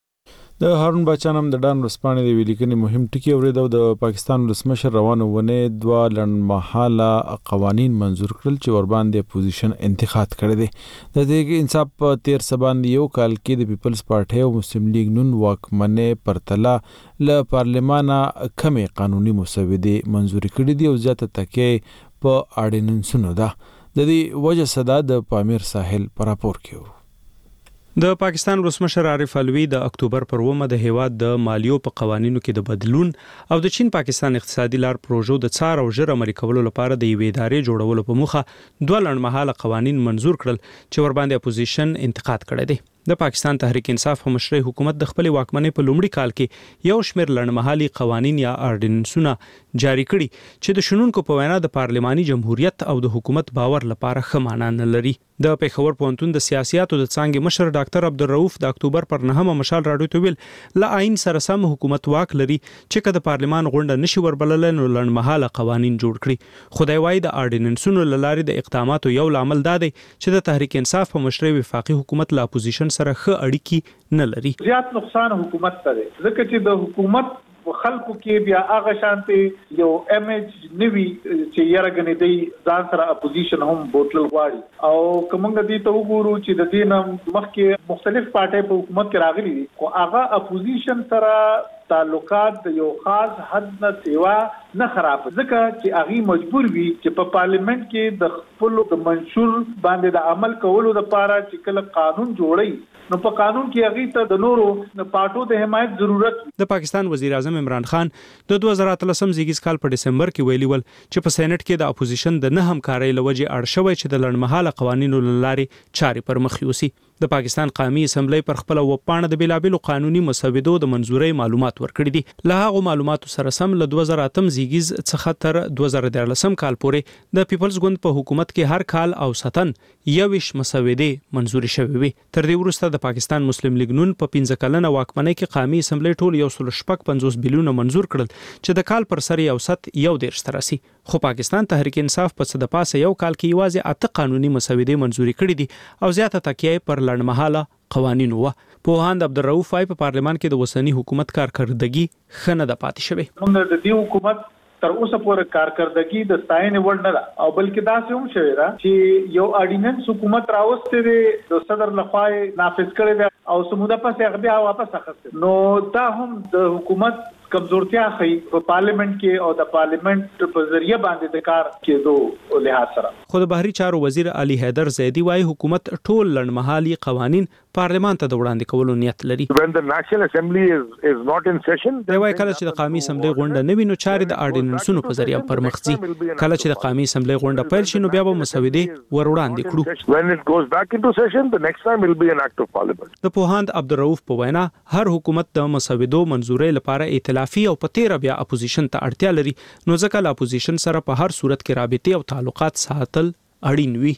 د هارون بچانم د ډان ورځپاڼې د لیکنې مهم ټکی اورید او د پاکستان ولسمشر روانه ونه دوا لنډمحاله قوانین منزور کړل چې ور باندې اپوزیشن انتخاب کړی دی. د دې انصاف په تیر سبان یو کال کې د پیپلز پارټي او مسلم لیگ نون واکمنه پرتلا له پارلمانه کمې قانوني مسودې منزور کړې دي او زیاته تکي په اډیننسونو ده. د دې وجه صدا د پامیر ساحل پر راپور کې د پاکستان ولسمشر عارف علوي د اکتوبر پر اوومه د هیواد د مالیو په قوانینو کې د بدلون او د چین پاکستان اقتصادي لار پروژو د څار او ژر عملي کولو لپاره د یوې ادارې جوړولو په موخه دوه لړمحاله قوانین منزور کړل چې ور باندې اپوزیشن انتقاد کړی دی. د پاکستان تحریک انصاف په مشرۍ حکومت د خپل واکمنۍ په لومړي کال کې یو شمېر لړمحالي قوانین یا آرډیننسونه جاری کړي چې د شنونکو په وینا د پارلماني جمهوریت او د حکومت باور لپاره ښه معنا نه لري. د پیښور پوهنتون د سیاسياتو د څانګې مشر ډاکټر عبدالرؤف د اکتوبر پر نهمه مشال راډیو ته ویل لا آئین سره سم حکومت واک لري چې که د پارلمان غونډه نشي وربلل نو لړمحاله قوانین جوړ کړي. خدای وایي د آرډیننسونو لارې د اقداماتو یو لامل دا دی چې د تحریک انصاف په مشرۍ وفاقي حکومت له اپوزیشن سره ښه اړیکې نه لري. زیات نقصان حکومت ته دی ځکه چې د حکومت خلکو کې بیا هغه شانتي یو امیج نوي چې یاره غنې دی ځان سره اپوزیشن هم بوتل غواړي او کومنګ دي ته وګورو چې د دې نام مخکې مختلف پارټي په حکومت کې راغلي دي خو هغه اپوزیشن سره تعلقات د یو خاص حد نه سیوا نه خراب ځکه چې هغه مجبور وي چې په پارلیمنت کې د خپل د منشور باندې د عمل کولو لپاره چې کله قانون جوړي نو په قانون کې هغه ته د نورو پارټو د حمایت ضرورت. د پاکستان وزیر اعظم عمران خان د دوه زره اتلسم زیږیز کال په دسمبر کې ویلي ول چې په سېنات کې د اپوزیشن د نه همکارۍ لوجه اړ شوی چې د لړمحاله قوانینو لارې چارې پر مخ یوسي. د پاکستان قومي اسمبلی پر خپل وپاڼه د بیلابلو قانوني مسودو د منزورۍ معلومات ورکړي دي. له هغه معلوماتو سره سم له دوه زره اتم زیږیز څخه تر دوه زره دیارلسم کال پورې د پیپلز ګوند په حکومت کې هر کال او ستن یوش مسودې منزوري شوې وي. تر دې وروسته د پاکستان مسلم لیگ نون په پنځه کلنه واکمنۍ کې قومي اسمبلی ټول یو سل شپږ پنځوس بیلیونه منزور کړل چې د کال پر سر یو ست یو دیرش تر رسي. خو پاکستان تحریک انصاف په څه د پاسه یو کال کې یوازې اته قانوني مسودې منزوري کړې دي او زیاته تکیه پر لړمحاله قوانینو و. پوهاند عبدالرؤف وايي په پارلمان کې د وسنی حکومت کارکردګي ښه نه ده پاتې شوې. موږ د دې حکومت تر اوسه پورې کارکردګي د ستاینې وړ نه ده او بلکې دا هم شوی دا چې یو آرډیننس حکومت راوستي دی د صدر لخوا نافذ کړی دی او سموده پس هغه بیا واپس اخیسته نو دا هم د حکومت کمزورتیا خي په پارلیمنت کې او د پارلیمنت په ذریعہ باندې د کار کېدو لحاظ سره. خو د بهري چارو وزیر علي حیدر زیدی وايي حکومت ټول لړمحالي قوانین پارلمان ته د وړاندې کولو نیت لري. When the National Assembly is is not in session دی وايي کله چې د قومي اسمبلی غونډه نه وي نو چارې د آرډیننسونو په ذریعہ پر مخ ځي. کله چې د قومي اسمبلی غونډه پیل شي نو بیا به مسودې ور وړاندې کړو. When it goes back into session the next time will be an act of parliament. د پوهاند عبدالرؤف په وینا هر حکومت د مسودو منزورۍ لپاره ائتلافي او په تیره بیا اپوزیشن ته اړتیا لري نو ځکه له اپوزیشن سره په هر صورت کې رابطې او تعلقات ساتل اړین وي.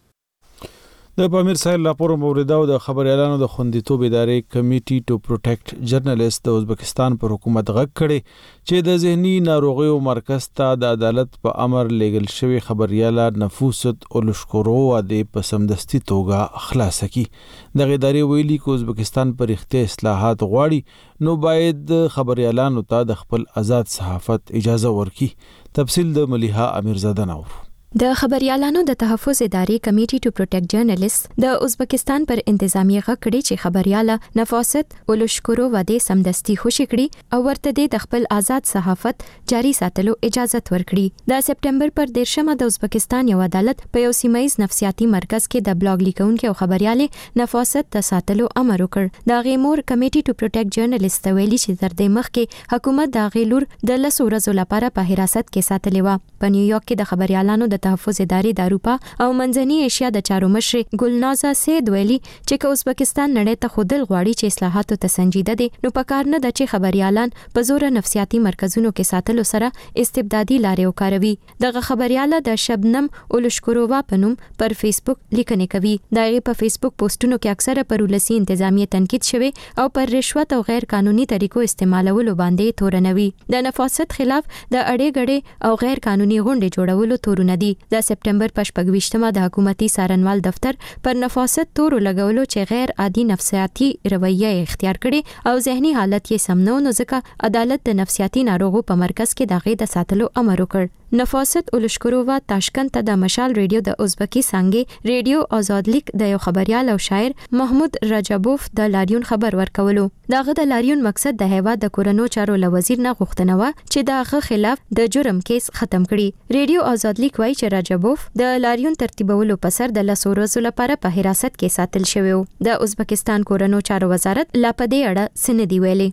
د پامیر سایل راپور موریدا او د خبريالانو د خوندیتوب ادارې کمیټي ټو پروټیکټ جرنالست د ازبکستان پر حکومت غږ کړي چې د ذهني ناروغیو مرکز ته د عدالت په امر لیږل شوی خبرياله نفوست اولشکورو د پسمدستي توګه خلاص کی. د ادارې ویلي چې ازبکستان پر اختیار اصلاحات غواړي نو باید خبريالانو ته د خپل آزاد صحافت اجازه ورکړي. تفصیل د ملیحه امیرزاده نور. د خبريالانو د تحفظ ادارې کمیټي ټو پروټیکټ جرنالست د ازبکستان پر انتظامی غږ کړي چې خبرياله نفاست اولشکورو د سمدستي خوشی کړي او ورته د خپل آزاد صحافت جاری ساتلو اجازه ورکړي. د سپټمبر پر دیرشمه د ازبکستان یو عدالت په یو سیمایز نفسیاتي مرکز کې د بلاګ لیکونکو او خبرياله نفاست ته ساتلو امر وکړ. د غیمور کمیټي ټو پروټیکټ جرنالست ویلي چې تر دې مخکې حکومت د غیلور د لسو ورځو لپاره په حراست کې ساتلې و. په نیویارک کې د خبريالانو د تحفظ ادارې د اروپا او منځنی ایشیا د چارو مشر ګلنازا سید ویلي چې که ازبکستان نړۍ ته خودل غواړي چې اصلاحاتو ته سنجیده دي نو پکار نه د چې خبريالان په زور نفسیاتي مرکزونو کې ساتلو سره استبدادي لارې وکاروي. دغه خبرياله د شبنم اولشکورووا په نوم پر فیسبوک لیکنې کوي. دغه په فیسبوک پوسټونو کې اکثره پر ولسی انتظامی تنقید شوی او پر رشوت او غیر قانوني طریقو استعمالولو باندې تورنوي. د نفاست خلاف د اړې غړې او غیر قانوني غونډې جوړولو تورونه دي. د سپټمبر په شپږویشتمه د حکومتي څارنوال دفتر پر نفاست تور لګولو چې غیر عادي نفسیاتي رویه اختیار کړي او ذهني حالت یې سم نه و نو ځکه عدالت د نفسیاتي ناروغو په مرکز کې د غي د ساتلو امر وکړ. نفاست اولشکورووا تاشکند ته د مشال ریډیو د ازبکی څنګه ریډیو آزادلیک د یو خبريال او شاعر محمود رجبوف د لاریون خبر ورکولو. داغه د لاریون مقصد د هیواد د کورونو چارو ل وزیر نه غوښتنه و چې دغه خلاف د جرم کیس ختم کړي. ریډیو آزادلیک وايي چې رجبوف د لاریون ترتیبولو په سر د لسو ورځو لپاره په حراست کې ساتل شوی و. د ازبکستان کورونو چارو وزارت لا په دې اړه سندې ویلي.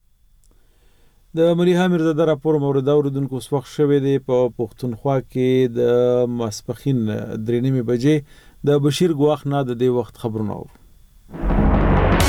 د ملیحه امیرزاده راپور موریدا اوریدونکو اوس وخت شوی دی په پښتونخوا کې د ماسپخین درې نیمې بجې د بشیر ګواخ نه د دې وخت خبرونه و.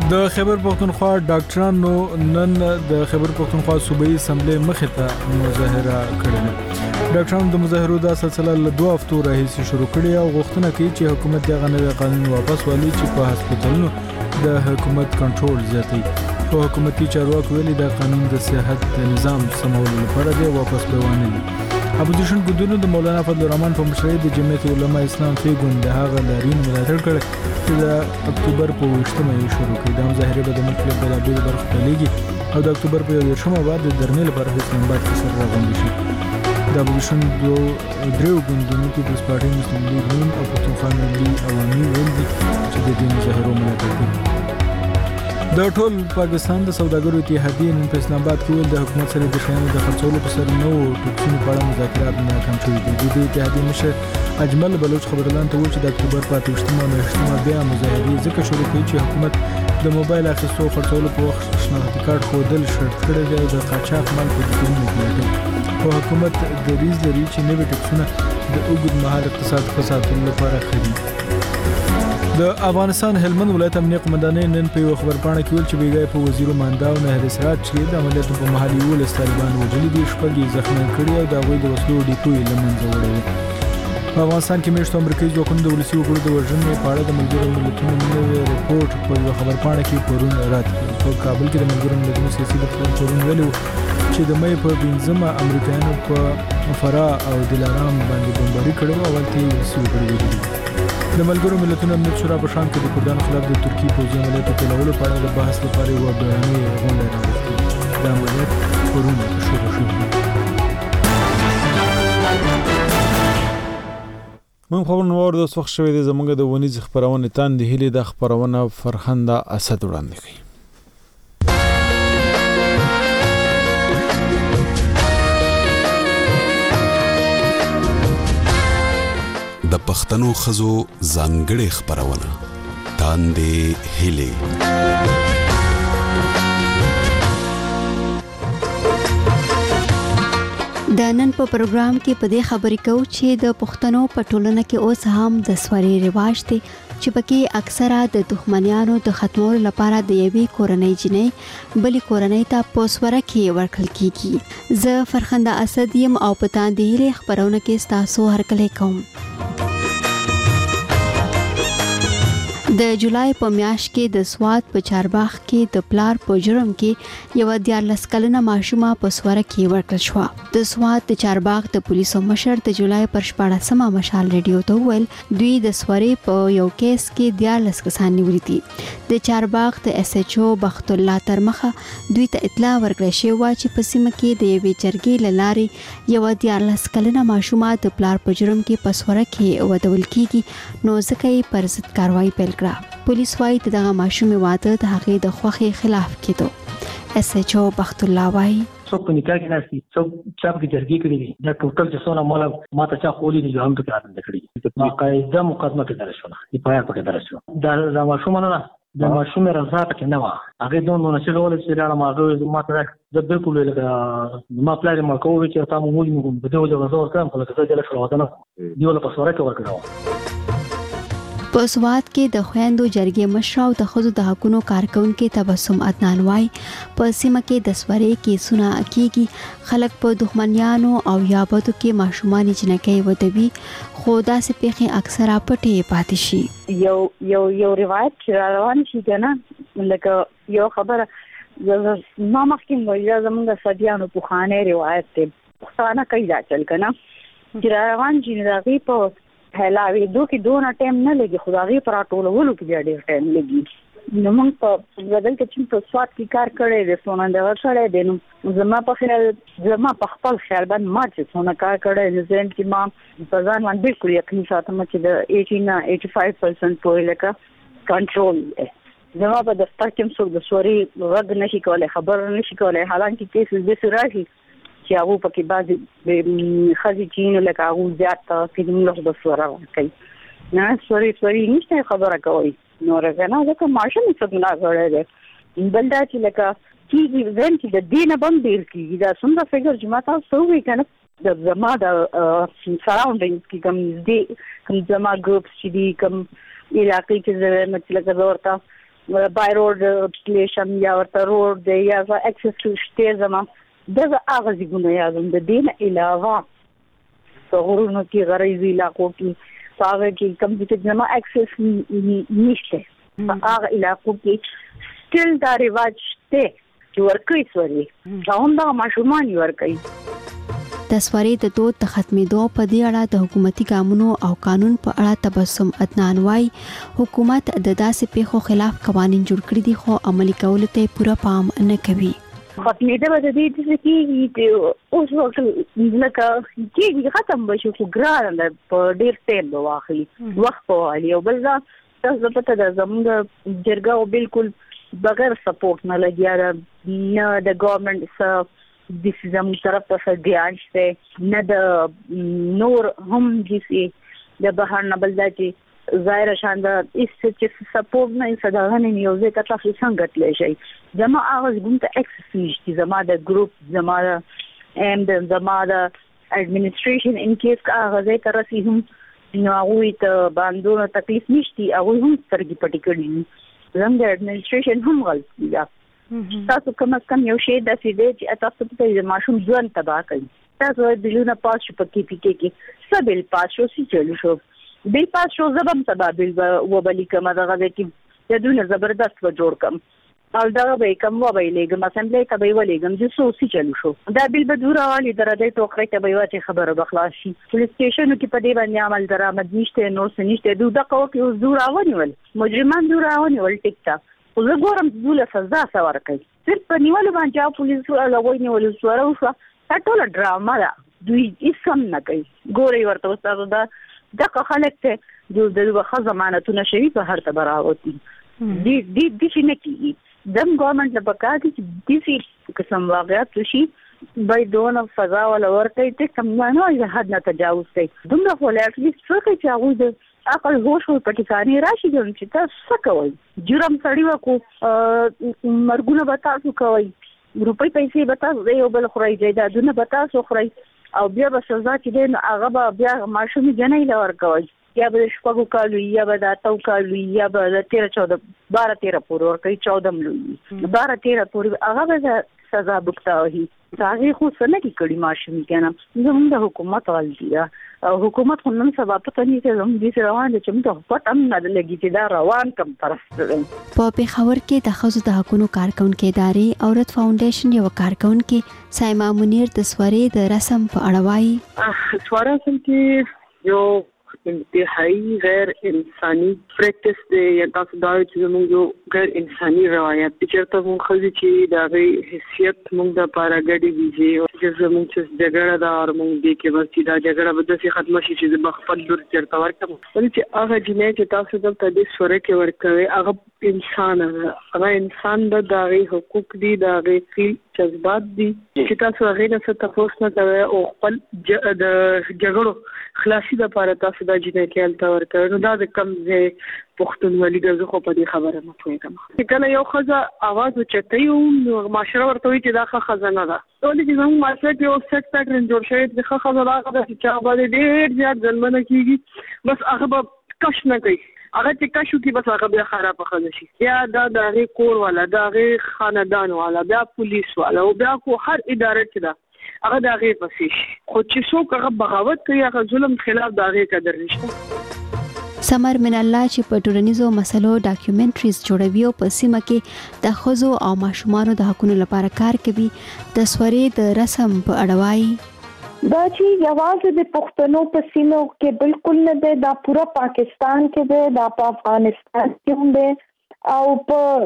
د خیبر پختونخوا ډاکټرانو نن د خیبر پختونخوا صوبایي اسمبلی مخې ته مظاهره کړې. ډاکټرانو د مظاهرو د سلسله له دوه هفتو راهیسې شروع کړې او غوښتنه کوي چې حکومت دغه نوی قانون واپس والي چې په هسپتالونو د حکومت کنټرول زیاتوي. خو حکومتي چارواکو ویلي دا قانون د صحت نظام سمولو لپاره دی، واپس به ونه لري. اپوزیشن ګوندونو د مولانا فضل الرحمن په مشرۍ د جمعیت علماء اسلام فی ګوند د هغه لارین ملاتړ کړ چې د اکتوبر په ویشتمه یې شروع کړي. د مظاهرې به د ملک له بېلابېلو برخو پیلېږي او د اکتوبر په یودېرشمه بعد د درنې لپاره په اسلام آباد کې سره راغونډې شي. د اپوزیشن دوه دریو ګوندونو پیپلز پارټي، مسلم لیګ نون او پښتونخوا ملي عوامي ویل دي چې د دې مظاهرو ملاتړ کوي. د ټول پاکستان د سوداګرو اتحادیې نن په اسلام آباد کې ویل د حکومت سره د شیانو د خرڅولو په سر نوو ټکسونو په اړه مذاکرات ناکام شوي دي. د دې اتحادیې مشر اجمل بلوچ خبرلاند ته وویل چې د اکتوبر په اتهویشتمه او نهشتمه بیا مظاهرې ځکه شروع کوي چې حکومت د موبایل اخیستو او خرڅولو په وخت شناختي کارت ښودل شرط کړی دی او د قاچاق مال په دوکانونو کې لټوي. خو حکومت دریځ لري چې نوي ټکسونه د اوږد مهال اقتصاد ښه ساتلو لپاره ښه دي. د افغانستان هلمند ولایت امنیه قومندانۍ نن په یوه خبرپاڼه کې ویل چې بیګای په وزیر ماندا او نهر سراج چې د عملیاتو په مهال یولس طالبان وژلي دي، شپږ یې زخمیان کړي او د هغوی د وسلو ډیپو یې له منځه وړی دی. په افغانستان کې میاشتو امریکایي ځواکونو د ولسي وګړو د وژنې په اړه د ملګرو ملتونو نوی رپورټ په یوه خبرپاڼه کې پرون رد کړ. په کابل کې د ملګرو ملتونو سیاسي دفتر پرون ویلي چې د مې په پنځمه امریکایانو په فرا او دلارام باندې بمباري کړې وه او هلته یې ولسي وګړي وژلي. د ملګرو ملتونو امنیت شورا په شام کې د کردانو خلاف د ترکیې پوځي عملیاتو پیلولو په اړه د بحث لپاره یوه بیړنۍ غونډه راوغوښتې. دا عملیات پرون شروع شوي. موږ خبرونه واورو، اوس وخت شوی دی زموږ د ونیزې خپرونې تاندې هیلې د خپرونه فرخنده اسد وړاندې کوي. د پښتنو ښځو ځانګړې خپرونه تاندې هیلې. د نن په پروګرام کې په دې خبرې کوو چې د پښتنو په ټولنه کې اوس هم د سوري رواج دی چې پکې اکثره د دښمنیانو د ختمولو لپاره د یوې کورنۍ جنۍ بلې کورنۍ ته په سوره کې ورکړل کیږي. زه فرخنده اسد یم او په تاندې هیلې خبرونه کې ستاسو هرکلی کوم. د جولای په میاشت کې د سوات په چارباغ کې د پلار په جرم کې یو دیارلس کلنه ماشومه په سوره کې ورکړل شو. د سوات د چارباغ د پولیسو مشر د جولای پر شپاړسمه مشال ریډیو ته ویل دوی د سورې په یو کیس کې دیارلس کسان نیولي دي. د چارباغ د اس ایچ او بخت الله تر مخه دوی ته اطلاع ورکړل شوې و چې په سیمه کې د یوې جرګې له لارې یو دیارلس کلنه ماشومه د پلار په جرم کې په سوره کې ودول کیږي، نو ځکه یې پر ضد کاروایی پیل کړه. پولیس وايي چې دغه ماشومې واده د هغې د خوښې خلاف کېدو. اس ایچ او بخت الله وايي څوک په نکاح کې ناشتي، څوک چا په جرګې کړې دي، دا ټوټل چې څونه مال ماته چا خولي دي هم ټکرا نه کړی. باقاعده مقدمه کې درش شو، په پای کې درش شو. دا د ماشوم نه د ماشوم رضا پکې نه و. هغه دوه نو چې ولې چې راړه ماغه ماته د بالکل لکه ما پلان ما کوو چې تاسو مو موږ په دې وجه زور کړم، خو لکه ځل شو وته نه دی ولا په سوره کې ورکړو. په سوات کې د خويندو جرګې مشر او د خزو د حقونو کارکونکو تبسم عدنان وايي په سیمه کې د سورې کې سنا کیږي، خلک په دښمنیانو او یابتو کې ماشومان جنکې ودوي، خو دا سه پیخي اکثره پټې پاتې شي. یو یو یو روایت روان شي کنه، لکه یو خبره ما مخکې وایي زمونږ سديانو په خانه روایت ته پښتانه کوي دا چل کنه چې روان شي راغي په هلاوی دوی دونه ټایم نه لګي، خدای پر ټولولو کې ډېر ټایم لګي. نو موږ په بدل کې چې په سواد کې کار کړی د سونه د ورشړې د نو زما په خیال زما په خپل خیال باندې ما چې سونه کار کړی د زین کې ما په ځان باندې بالکل یقین ساتم چې د اسی نه اسی پنځه پرسنټ پورې لکه کنټرول زما په دفتر کې څو د سوري رد نشي کولای، خبر نشي کولای، حالانکه کیسز به سراجي چې هغه پکې بعضي خزي چینو لکه هغه زیات کې موږ د سوره کوي نه سوري سوري نشته خبره کوي نو راغنه ځکه ماشه مې څه نه غوړې بل دا چې لکه کیږي ځین چې د دینه باندې ډیر کیږي دا څنګه فکر جماعت اوسو وی کنه د زما د سراوندینګ کې کوم دې کوم زما ګروپس چې دي کوم علاقې کې زه مثلا ورته بای روډ پلیشن یا ورته روډ دی یا اکسس ټو شته زما دغه هغه ځګونه یادوم. د دین علاوه څورونو کې غریزي علاقو کې هغه کې کوم چې زما اکسس نشته هغه علاقو کې سټیل دا رواج ته چې ورکوي سوري هم دا ماشومان ورکوي. د سواري د دود د ختمېدو په دې اړه د حکومتي قانونو او قانون په اړه تبسم عدنان وايي حکومت د داسې پیښو خلاف قوانين جوړ کړی دي خو عملي کولو ته پوره پام نه کوي. ختمېده به د دې د کې اوس وخت لکه کې ختم بشو خو ګران په ډېر ټیم به واخلي وخت په والی او بل ځا تاسو پته د زموږ جرګه بالکل بغیر سپورټ نه لګیا نه د ګورنمنت سره د سیستم طرف ته ځان شته نه د نور هم جسي د بهر نه بل ځای ظاهر شاندار اس چې سپورټ نه صداغه نه یوځای ته تاسو څنګه تللی شي زما هغه ګونته اکسسیج چې زما د ګروپ زما د ام د زما د اډمنستریشن ان کیس هغه ځای ته رسي هم نو هغه ته باندې تکلیف نشتی هغه هم سترګې پټې کړې زم د اډمنستریشن هم غلطي ده. تاسو کوم کم یو شی د سیده چې تاسو په ماشوم ځوان تبا کوي تاسو د بلونه پاس شو په کې پی کې سبل پاس شو سی چلو شو بل پاس شو زبم تبا بل و بلی کومه دغه کې د دونه زبردست و جوړ کم او دا به کوم و به لګم اسمبلی ته به ولګم چې سو سی چلو شو دا بل به دورا والی درته ټوکرې ته به واچي خبره بخلاص شي پولیس سټیشن کې په دې باندې عمل درآمد نشته نور څه نشته دوه دغه کې دورا ونیول مجرمان دورا ونیول ټیک زه ګورم دوله سزا سوار کوي صرف په نیولو باندې پولیسو لوي نیولو سره وشو دا ټول ډراما ده دوی هیڅ هم نه کوي ګوري ورته وستاسو دا دغه خلک ته د دغه ضمانتونه شوی په هر ته براوتی دي دي د شي نه کی دم ګورنمنت له پکاتي چې دې قسم واقعیت شي بای دونه فضا ولا ورته ته کم نه نه حد نه تجاوز کوي دومره خو لا اټلیست څه کوي چې هغه عقل هوش او پټکانی راشي چې تاسو څه کوئ جرم سړی وکړو مرګونه به تاسو کوئ روپۍ پیسې به تاسو یو بل خورئ جایدادونه به تاسو خورئ او بیا به سزا چې دی هغه به بیا ماشومې جنۍ له ورکوئ یا به د شپږو کالو یا به د اتو کالو یا به د تیره چوده باره تیره پورې ورکوي چودم لوي باره تیره پورې هغه به سزا بوکتاوي هغې خو څه نه دي کړي ماشومې که نه زموږ د حکومت غلطي ده او حکومت خو نن سبا پته نه چې زموږ دې روان دي چې موږ پته هم نه لګي چې دا روان کم پرست دی. په پېښور کې د ښځو د حقونو کارکونکې ادارې عورت فاونډیشن یو کارکونکې سایما منیر د سوري د رسم په اړه وایي سواره رسم کې یو انتهایی غیر انساني پریکټس دی یا تاسو دا چې موږ یو غیر انساني روایت چې موږ خو چې دا غي حیثیت موږ د پاراګډي ویږي او چې موږ چې جګړه دا او موږ دې کې ورسې دا جګړه به د ختم شي چې د خپل لور چرته ورکم چې هغه جنې چې تاسو دلته د سوره کې ورکوي هغه انسان هغه انسان د دغه حقوق دي دغه خپل جذبات دي چې تاسو هغه نه څه تاسو نه کوي او خپل د جګړو خلاصي د پاره تاسو د جنې کې الته ورکوي نو دا د کم ځای پښتونولي د زخه په دې خبره نه پوهیږم کله یو خزه आवाज وچتای او معاشره ورته وي چې دا خزانه ده ټول چې زموږ معاشره کې او سیټ پیټرن جوړ شوی د خزه دا چې چا باندې ډېر زیات ځلمنه کیږي بس هغه به کش نه کوي هغه چې کشو کې بس هغه بیا خراب خزه شي یا دا د کور والا دا غي خاندان والا بیا پولیس والا او بیا کو هر اداره کې دا هغه د هغه پسې خو چې څوک هغه بغاوت کوي هغه ظلم خلاف د هغه قدر نشته. سمر من الله چې په ټولنیزو مسلو ډاکومنټریز جوړوي او په سیمه کې د ښځو او ماشومانو د حقوقو لپاره کار کوي د سوري د رسم په اړه وایي دا چې یوازې د پښتنو په سیمو کې بالکل نه دی دا پورا پاکستان کې دی دا په افغانستان کې هم دی او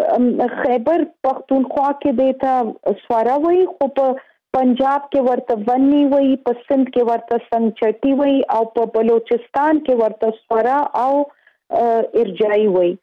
په خیبر پختونخوا کې دی ته سواره وایي خو په پنجاب کې ورته ونی وایي په سند کې ورته سنچټي وایي او په بلوچستان کې ورته سواره او ارجائی وایي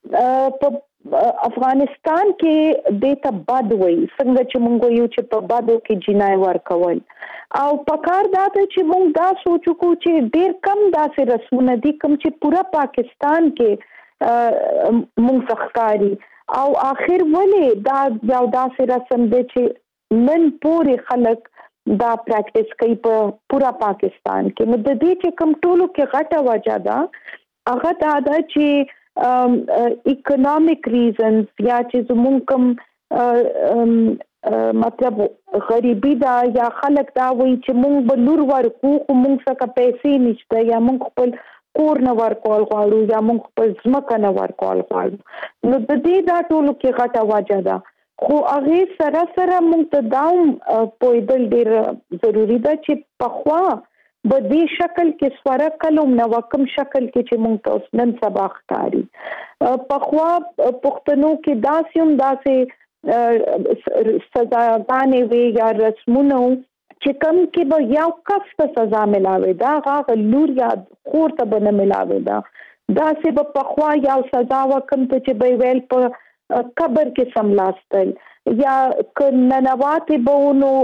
په افغانستان کې د ته بد وایي څنګه چې مونږ یو چې په بدو کې جنای ورکول او پکار دا ته چې مونږ دا سوچو کو چې ډیر کم داسې رسمونه دي کوم چې پورا پاکستان کې مونږ څخکاری او اخر ولې دا یو داسې رسم دی چې نن پورې خلک دا پریکټس کوي په پورا پاکستان کې نو د دې چې کوم ټولو کې غټه وجه ده هغه دا ده چې اکونومیک ریزنز یا چې زمونږ کوم مطلب غریبی دا یا خلک دا وایي چې مونږ به لور ورکو خو مونږ څخه پیسې نشته یا مونږ خپل کور نه ورکول غواړو یا مونږ خپل ځمکه نه ورکول غواړو نو د دې دا ټولو کې غټه وجه ده خو هغه سره سره مونږ ته دا پوهېدل ډېر ضروری ده چې پخوا به دې شکل کې سوره کلم نه وکم شکل کې چې مونږ ته اوس نن سبا ښکاري پخوا پښتنو کې داسې هم داسې سزاګانې وي یا رسمونه چې کم کې به یو کس ته سزا ملاوي دا هغه لور یا خور ته به نه ملاوي دا داسې به پخوا یو سزا وکم ته چې به ویل په قبر کې سملاستل یا ک ننواتې به نو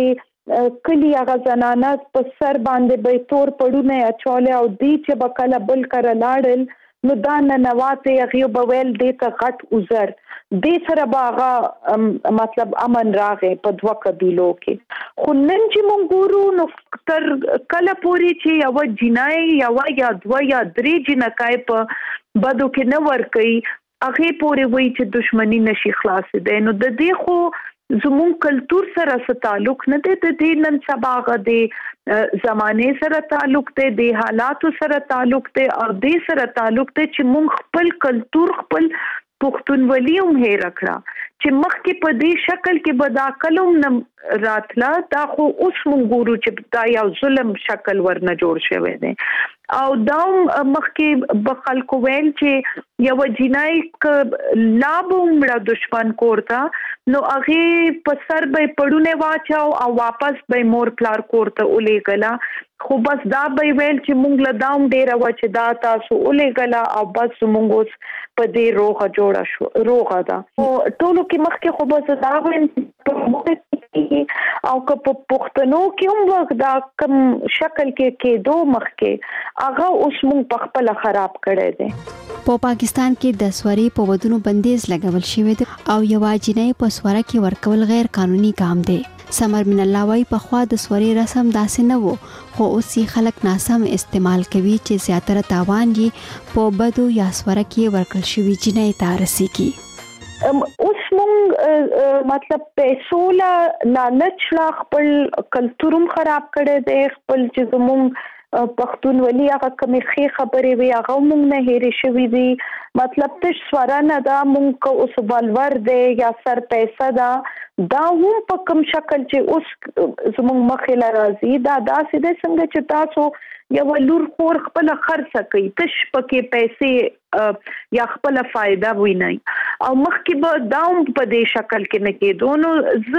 د کلی هغه زنانه په سر باندې به تور پړونه اچولې او دی چې به کله بل کړه لاړل نو دا ننواتې هغې به ویل دی ته غټ عذر دې سره به هغه مطلب امن راغی په دوه قبیلو کې خو نن چې مونږ ګورو نو تر کله پورې چې یوه جنای یوه یا دوه یا درې جنکای په بدو کې نه ورکوي هغې پورې وایي چې دشمني نشي خلاصېدی نو د دې خو زموږ کلتور سره څه تعلق نه دی د دې نن سبا هغه د زمانې سره تعلق دی د حالاتو سره تعلق دی او دې سره تعلق دی چې مونږ خپل کلتور خپل پښتونولي هم هېر کړه چې مخکې په دې شکل کې به دا کلم نه راتله دا خو اوس مونږ ګورو چې دا یو ظلم شکل ورنه جوړ شوی دی او دا مخکې به خلکو ویل چې یوه جنای لا به ومړه دشمن کور ته نو هغې په سر به یې پړونه واچاو او واپس به یې مور پلار کور ته ولېږله خو بس دا به یې ویل چې مونږ له دا هم ډېره وه چې دا تاسو ولېږله او بس زمونږ اوس په دې روغه جوړه شو روغه ده خو ټولو کې مخکې خو به زه دا وایم او که په پښتنو کې هم دا کوم شکل کې کېدو مخکې هغه اوس مونږ په خپله خراب کړی دی په پاکستان کې د سوري په ودونو بندیز لګول شوی دی او یوه جنۍ په سوره کې ورکول غیر قانوني کام دی سمر من الله وايي په خوا د سوري رسم داسې نه وو خو اوس یې خلک ناسم استعمال کوي چې زیاتره تاوان یې په بدو یا سوره کې ورکړل شوي جنۍ ته رسیږي اوس مونږ مطلب پیسو لا لالچ لا خپل کلتور هم خراب کړی دی خپل چې زمونږ پښتونولي هغه کومې ښې خبرې وي هغه مونږ نه هېرې شوي دي مطلب تش سوره نه ده مونږ که اوس ولور دی یا سر پیسه ده دا هم په کوم شکل چې اوس زمونږ مخې له راځي دا داسې دی څنګه چې تاسو یوه لور خور خپله خرڅه کوي تش پکې پیسې یا خپله فایده وینئ او مخکې به دا هم په دې شکل کې نه کېدو نو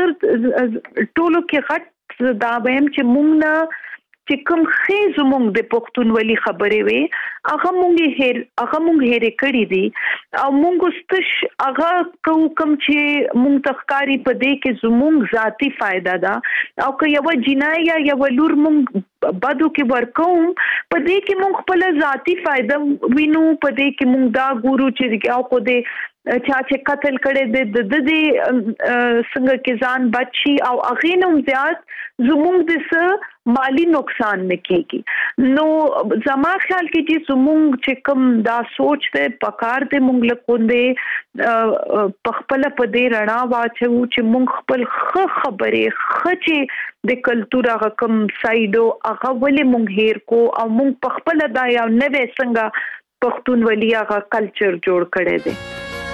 زه ټولو کې غټ دا وایم چې مونږ نه چې کوم ښې زمونږ د پښتونولي خبرې وي هغه مونږ یې هېر هغه مونږ هېرې کړي دي او مونږ اوس تش هغه کوو کوم چې مونږ ته ښکاري په دې کې زمونږ ذاتي فایده ده او که یوه جنۍ یا یوه لور مونږ بدو کې ورکوم په دې کې مونږ خپله ذاتي فایده وینو په دې کې مونږ دا ګورو چې او خو دې چا چې قتل کړی دی د د دې څنګه کې ځان بچ شي او هغې نه هم زیات زمونږ د څه مالی نقصان نه کېږي نو زما خیال کې چې زمونږ چې کوم دا سوچ دی پکار دی مونږ له کوندې په خپله په دې رڼا واچوو چې مونږ خپل ښه خبرې ښه چې د کلتور هغه کوم سایډو هغه ولې مونږ هېر کو او مونږ په خپله دا یو نوی څنګه پښتونولي هغه کلچر جوړ کړی دی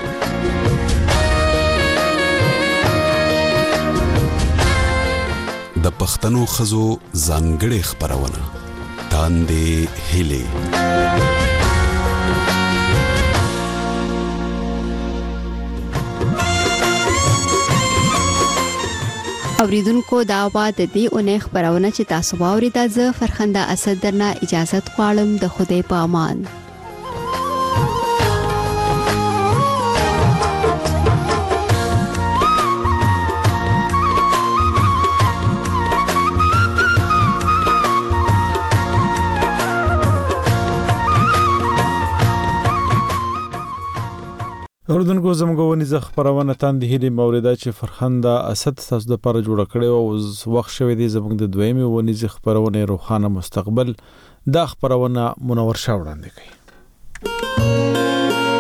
د پښتنو ښځو ځانګړې خپرونه تاندې هیلې اوریدونکو دا وا د دې اونۍ خبرونه چې تاسو واوریده زه فرخنده اسد درنه اجازه غواړم د خدای په امان اوردونکو زموږ ونیزه خبرونه تاندې هلي موریدا چې فرخنده اسد تاسو د پر جوړ کړي او وخت شوی دی زموږ د دویمه ونیزه خبرونه روخانه مستقبل دا خبرونه منور شاوړاندې کوي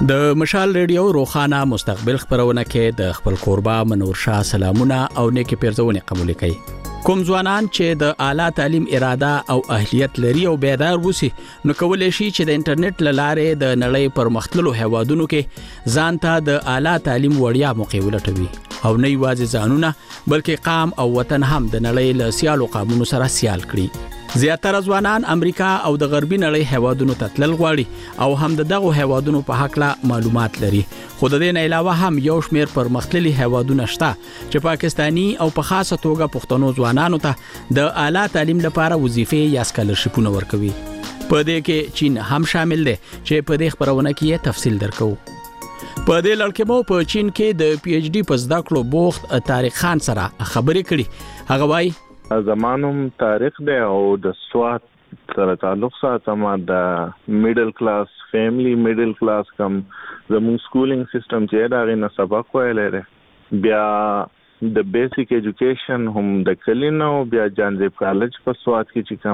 د مشال ریډیو روخانه مستقبل خبرونه کې د خپل قربا منور شاه سلامونه او نیکی پیرزونه قبول کړي کوم ځوانان چې د اعلی تعلیم اراده او اهلیت لري او بیدار وسی نو کولای شي چې د انټرنیټ لاره د نړۍ پر مختلفو هوادونو کې ځان ته د اعلی تعلیم وړیا موقع ولټوي او نه یوازې ځانونه بلکې قام او وطن هم د نړۍ له سیالو قامونو سره سیال کړي زیاتره ځوانان امریکا او د غربي نړۍ هوادونو ته تلل غواړي او هم دغه هوادونو په حق لا معلومات لري خو د دې نه علاوه هم یو شمېر پرمختللي هوادونه شته چې پاکستانی او په خاصه توګه پښتنو ځوانانو ته د اعلی تعلیم لپاره وظیفې یا سکالرشپونه ورکوي په دې کې چین هم شامل دی چې په دې خبرونه کې تفصیل درکو په دې لړ کې مو په چین کې د پی ایچ ډي په زده کړو بوخت طارق خان سره خبرې کړې هغه وايي زمانوم تاریخ دی او د سوات سره تعلق ساتم د میډل کلاس فیملی میډل کلاس کم زموږ سکولینګ سیستم چې دا غي نه سبق ویلې بیا د بیسیک ایجوکیشن هم د کلینو بیا جانزیب کالج په سوات کې چې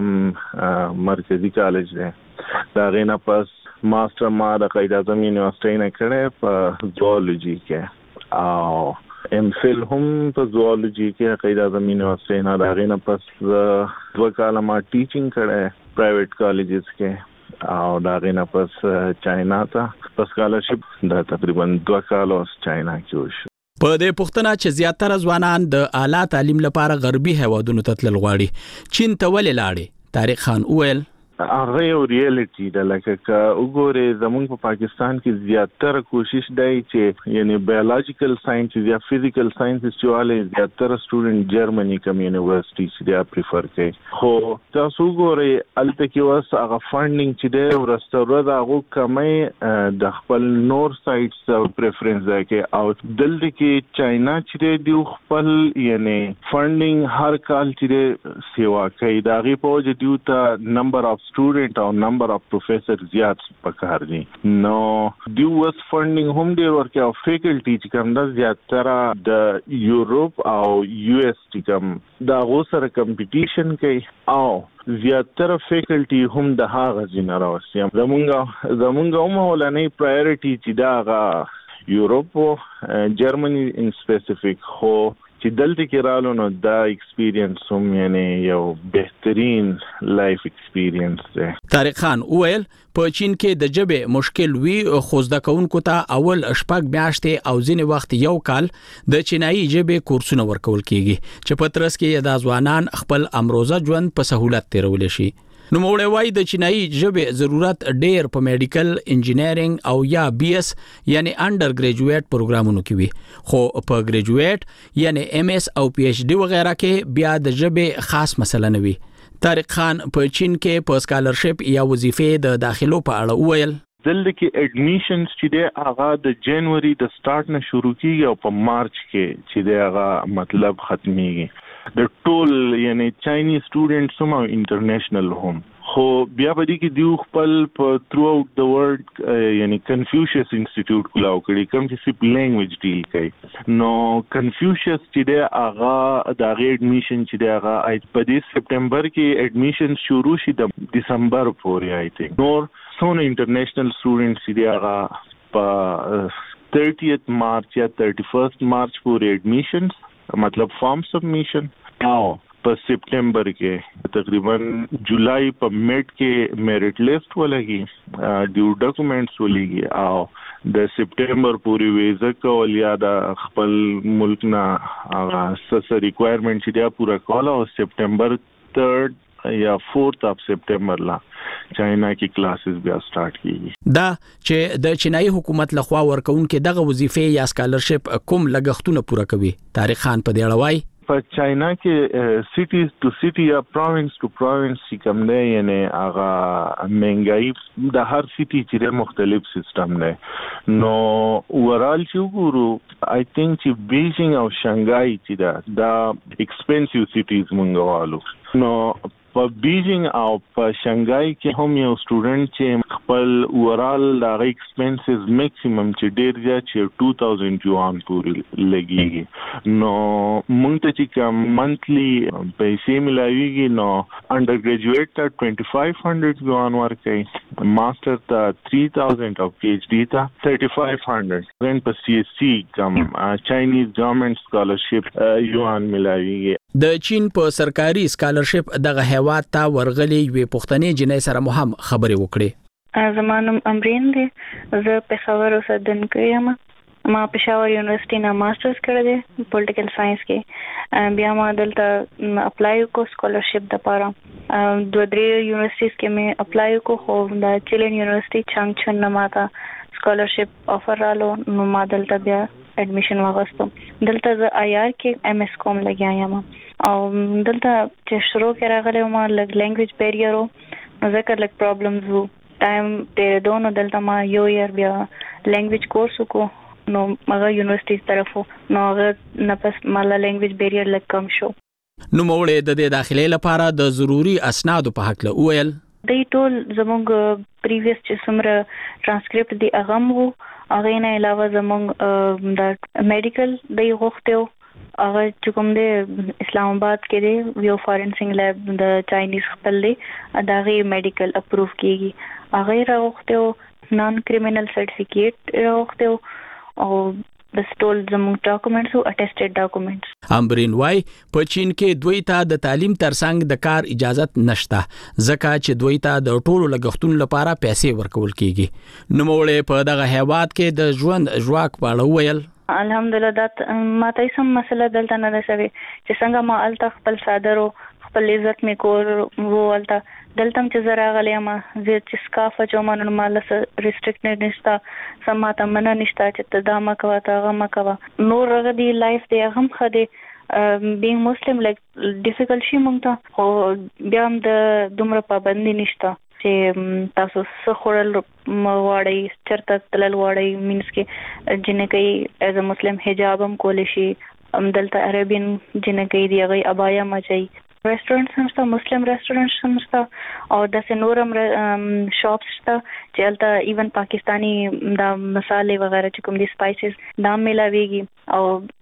کم مرکزی کالج دی دا غي نه پس ماستر ما د قاعده اعظم یونیورسيټي نه کړې په زوالوجي کې او ام فل هم په زوالوجي کې قاعده اعظم یونیورسيټي نه دا غي نه پس دوه کاله ما ټیچینګ کړې پرایویټ کالجز کې او دا غي نه پس چاینا ته په سکالرشپ دا تقریبا دوه کاله چاینا کې وشو په دې پښتنه چې زیاتره ځوانان د اعلی تعلیم لپاره غربي هوادونو ته تلل غواړي چین ته ولې لاړې طارق خان وویل هغه یو ریالټي ده لکه که وګوره زموږ په پاکستان کې زیاتره کوشش دی چې یعنی بایولوژیکل ساينسز یا فزیکل ساينسز چې والي زیاتره سټوډنټ جرمني کوم یونیورسيټي چې دا پریفر کوي خو تاسو وګوره الته کې واس هغه فاندینګ چې دی ورستوره دا هغه کمې د خپل نور سایټس پریفرنس دی کې او دلته کې چاینا چې دی خپل یعنی فاندینګ هر کال چې سیوا کوي دا غي په وجه دیو ته نمبر اف student او number of professors زیات پکار دي نو دیو واس فاندینګ هم ډیر ورکه او فیکلټي چې کوم د زیاتره د یورپ او یو اس ټي کوم دا غو سره کمپټیشن کوي او زیاتره فیکلټي هم د هغه جن راوستي زمونږ زمونږ هم ولنې پرایورټي چې دا غا یورپ او جرمني ان سپیسیفیک خو چې دلته کې رالو نو دا ایکسپیرینس هم یعنی یو بهترین لایف ایکسپیرینس دی طارق خان وویل په چین کې د جبه مشکل وی خو زده کوونکو ته اول شپږ میاشتې او ځینې وخت یو کال د چینایي جبه کورسونه ورکول کیږي چې په ترڅ کې د ځوانان خپل امروزه ژوند په سہولت تیرول شي نو موږ وایي د چینایي ژبه ضرورت ډېر په میډیکل انجینیرینګ او یا بي اس یعنی انډر ګریجویټ پروګرامونو کې وي خو په ګریجویټ یعنی ایم اس او پی ایچ ډي وغیرہ کې بیا د ژبه خاص مسله نه وي طارق خان په چین کې په سکالرشپ یا وظیفې د داخلو په اړه وویل دلته کې اډمیشنز چې دی هغه د جنوري د سٹارټ نه شروع کیږي او په مارچ کې چې دی هغه مطلب ختميږي د ټول یعنی چاینی سټوډنټس هم او انټرنیشنل هم خو بیا به دي کې دیو خپل په تھرو اوټ د ورلد یعنی کنفیوشس انسټیټیوټ کولاو کړي کوم چې سپ لینګویج ډیل کوي نو کنفیوشس چې دی هغه د اډمیشن چې دی هغه په دې سپټمبر کې اډمیشن شروع شي د دسمبر پورې آی تھنک نور څونه انټرنیشنل سټوډنټس چې دی هغه په thirtieth مارچ یا thirty-first مارچ پورې اډمیشنز مطلب فارم سبمیشن او په سپټمبر کې تقریبا جولای په میډ کې میرټ لیست ولګي ډیو ډاکومېنټس ولګي او د سپټمبر پورې ویزا کول یا د خپل ملک نه هغه ریکوایرمنټ چې دا پورا کول او سپټمبر third یا fourth اف سپټمبر لا چاینا کې کلاسز بیا سٹارټ کیږي دا چې د چینایي حکومت لخوا ورکوونکې دغه وظیفې یا سکالرشپ کوم لګښتونه پوره کوي طارق خان په دې اړه وایي په چاینا کې سټیز ټو سټي یا پروینس ټو پروینس کوم دی یعنی هغه منګای د هر سټي چې مختلف سیستم دی نو اورال چې وګورو آی تھنک چې بیجینګ او شانګای چې دا دا ایکسپنسیو سټیز مونږ والو نو په بیجینګ او په شنګای کې هم یو سټوډنټ چې خپل اورال د ایکسپنسز میکسیمم چې ډیر زیات چې two thousand یوان پورې لګیږي نو مونږ ته چې کوم منثلی پیسې ملایويږي نو انډر ګریجویټ ته twenty-five hundred یوان ورکړي ماستر ته three thousand او پی ایچ ډی ته thirty-five hundred رن په سی ایس سی کوم چاینیز ګورنمنت سکالرشپ یوان ملایويږي د چین په سرکاري سکالرشپ دغه هیواد ته ورغلي وي پښتنې جنې سره مهم خبرې وکړي. زمانم امرین دی زه په خبرو اوسیدونکې یم. ما پېښور یونیورسيټي نه ماسترز کړی دی پولیټیکل ساينس کې. بیا ما دلته اپلای وکړ سکالرشپ لپاره. دوه درې یونیورسيټیز کې مې اپلای وکړ خو د چیلن یونیورسيټي چانګچن نه ماته سکالرشپ افر رالو نو ما دلته بیا اډمیشن واغستم. دلته زه آی آر کې ایم ایس کوم لګیا یم او دلته چې شروع کې راغلی ما لګ لینګویج بیریئر او ځکه لګ پرابلمز وو. ټایم ډېر دونو دلته ما یو یار بیا لینګویج کورس وکړو نو مګر یونیورسيټي طرفو نو هغه نه پس مالا لینګویج بیریئر لږ کم شو. نو موړې د دې داخلي لپاره د ضروری اسنادو په حق له ویل د ټول زموږ پریویس چې څومره ټرانسکرپټ دی اغم وو هغه نه علاوه زموږ د میډیکل د غوښتو هغه چې کوم دی اسلام آباد کې دی یو فارنسیک لیب د چاینیز خپل دی اداغي میډیکل اپروف کیږي هغه راغوښتو نان کریمینل سرټیفیکیټ راغوښتو او د سټول زموږ ډاکومېنټس او اټیسټډ ډاکومېنټس. امبرین وای په چین کې دوی ته د تعلیم ترڅنګ د کار اجازه نشته ځکه چې دوی ته د ټولو لګښتونو لپاره پیسې ورکول کیږي. نو موړې په دغه هیواد کې د ژوند ژواک په اړه ویل الحمدلله دا ما ته سم مسله دلته نه ده شوی چې څنګه ما الته خپل صادرو خپل عزت می کور وولته دلته چې زرا غلې ما زه چې سکاف چومن مال ریسټریکټډ نشتا سماته من نشتا چې تدامه کوا تا غم کوا نور غدي لایف دی هم خدي being muslim like difficult شي مونږ ته خو بیا هم د دومره پابندي نشتا چې تاسو څه خورل مواړی چرته تلل واړی مینس کې جنې کوي ایز ا مسلم حجاب هم کول شي ام دلته عربین جنې کوي دی غي ابایا مچي ریسټورانټ سمستا مسلم ریسټورانټ سمستا او د سنورم شاپس تا چلتا ایون پاکستانی دا مصالې وغیرہ چې کوم دي سپایسز دا ملاويږي او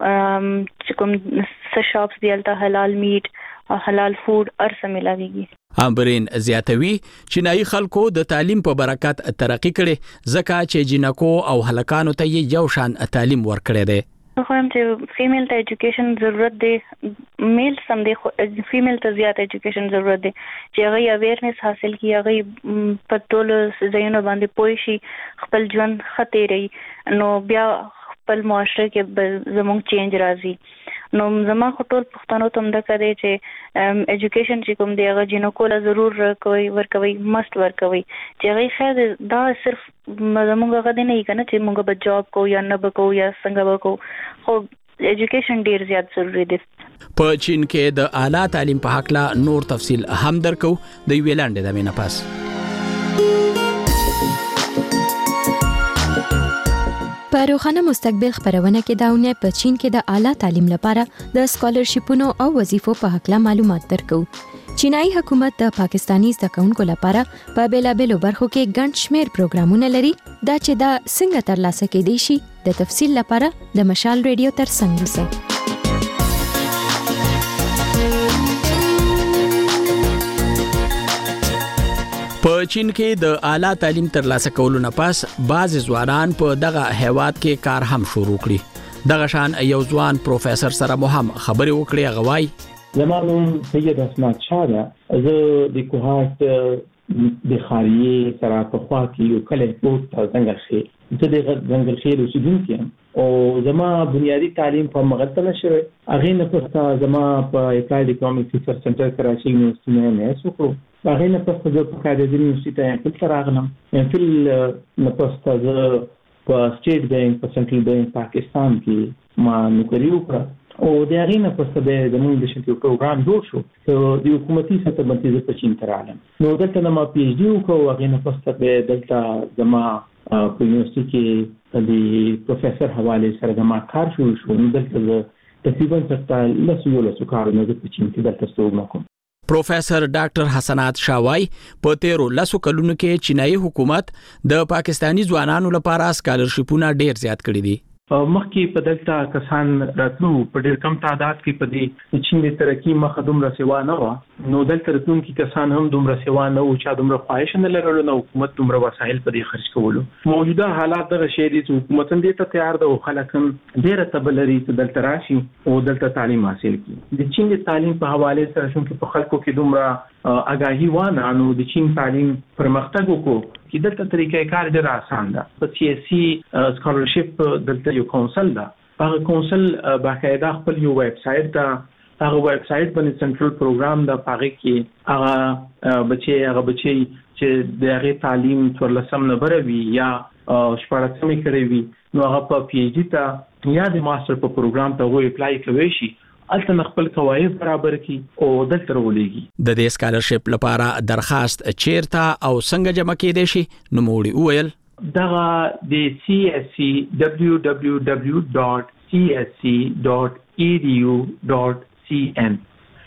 چې کوم څه شاپس دی الته حلال میټ او حلال فود ارسه ملاويږي. امبرین زیاتوي چینایي خلکو د تعلیم په برکت ترقی کړي ځکه چې جنکو او هلکانو ته یو شان تعلیم ورکړي دي. خو هم چې فیمیل ته ایجوکیشن ضرورت دی میل سم دی فیمیل ته زیات ایجوکیشن ضرورت دی چې هغه اویرنس حاصل کی هغه په ټول ځایونو باندې پوه شي خپل ژوند خطرې نو بیا خپل معاشره کې زموږ چینج راځي نو زما ټول پښتنو ته هم دا کوي چې ایجوکیشن چې کوم دی هغه جنو کوله ضرور کوي ورکوي مست ورکوي چې هغه خیر دا صرف زموږ غوډه نه کنه چې موږ به جاب کو یا نه بکو یا څنګه بکو خو ایجوکیشن ډیر زیات ضروری دی. په چین کې د اعلی تعلیم په حق لا نور تفصیل هم درکو د ویلاند د مینه پاس. په روښانه مستقبل خبرونه کې داونه په چین کې د اعلی تعلیم لپاره د سکالرشپونو او وظیفو په حق لا معلومات درکو. چینایي حکومت د پاکستانی زده کوونکو لپاره په بیلابېلو برخو کې ګڼ شمېر پروګرامونه لري دا چې دا څنګه ترلاسه کېدای شي د تفصیل لپاره د مشال ریډیو ترڅنګ اوسئ. په چین کې د اعلی تعلیم ترلاسه کولو نه پس بعض ځوانان په دغه هیواد کې کار هم شروع کړي. دغه شان یو ځوان پروفیسور سره مو هم خبرې وکړې غوای زمانوم سید اسمت شاه ده زه د کوهات د خاریه سره په خوا کې یو کله په څنګه شي زه د څنګه شي اوسیدونکو یم او زما بنیادی تعلیم په مغتنه شوه اغه نه پسته زما په اپلایډ اکونومیکس ریسرچ سنټر کراچي یونیورسيټي نه مې وکړو هغه نه پسته زه په کاندید یونیورسيټي کې راغلم فل نه پسته زه په سټیټ بانک په سنټرل بانک پاکستان کې ما نوکری وکړه او د هغې نه پسته بیا زموږ د شنټي پروګرام جوړ شو د حکومتي سطح باندې زه په چین ته راغلم نو دلته نه ما پی ایچ ډي وکړو هغې نه پسته بیا دلته زما په یونیورسيټي کې د پروفیسر حوالې سره زما کار شروع شو نو دلته زه تقریبا تر لسو یولسو کارونه زه په چین کې دلته ستوګنه کوم. پروفیسور ډاکټر حسنات شاوای په تیرو لسو کلونو کې چینایي حکومت د پاکستانی ځوانانو لپاره سکالرشپونه ډیر زیات کړي دي. مخکې په دلته کسان راتلو په ډېر کم تعداد کې په دې چین د ترقی مخه دومره سیوا نه و، نو دلته راتلونکي کسان هم دومره سیوا نه و، چا دومره خواهش نه لرلو، نو حکومت دومره وسایل په دې خرج کولو. موجوده حالات دغه شی دي چې حکومت هم دې ته تیار ده او خلک هم ډېره تبه لري چې دلته راشي او دلته تعلیم حاصل کړي. د چین د تعلیم په حواله سره چې په خلکو کې دومره اگاهی وانه، نو د چین تعلیم پرمختګ وکړو چې دلته طریقې کار ډېر آسان ده. په سیاسي سکالرشپ دلته یو کونسل ده، هغه کونسل باقاعده خپل یو ویب سټ ده، هغه ویب سټ باندې سنټرل پروګرام ده، هغه کې هغه بچي هغه بچي چې د هغه تعلیم څورلسم نه وي یا شپږمې کړې وي، نو هغه په پی ایچ ډي ته یا د ماستر په پروګرام ته وې اپلای کوي شي، الته خپل قواعد برابر کی او دلته ولېږي. د دې سکالرشپ لپاره درخواست چیرته او څنګه جمع کېدای شي؟ نو موړي وویل دغه د سی ایس سی دبليو دبليو دبليو ډاټ سی ایس سی ډاټ ای ډي یو ډاټ سی ان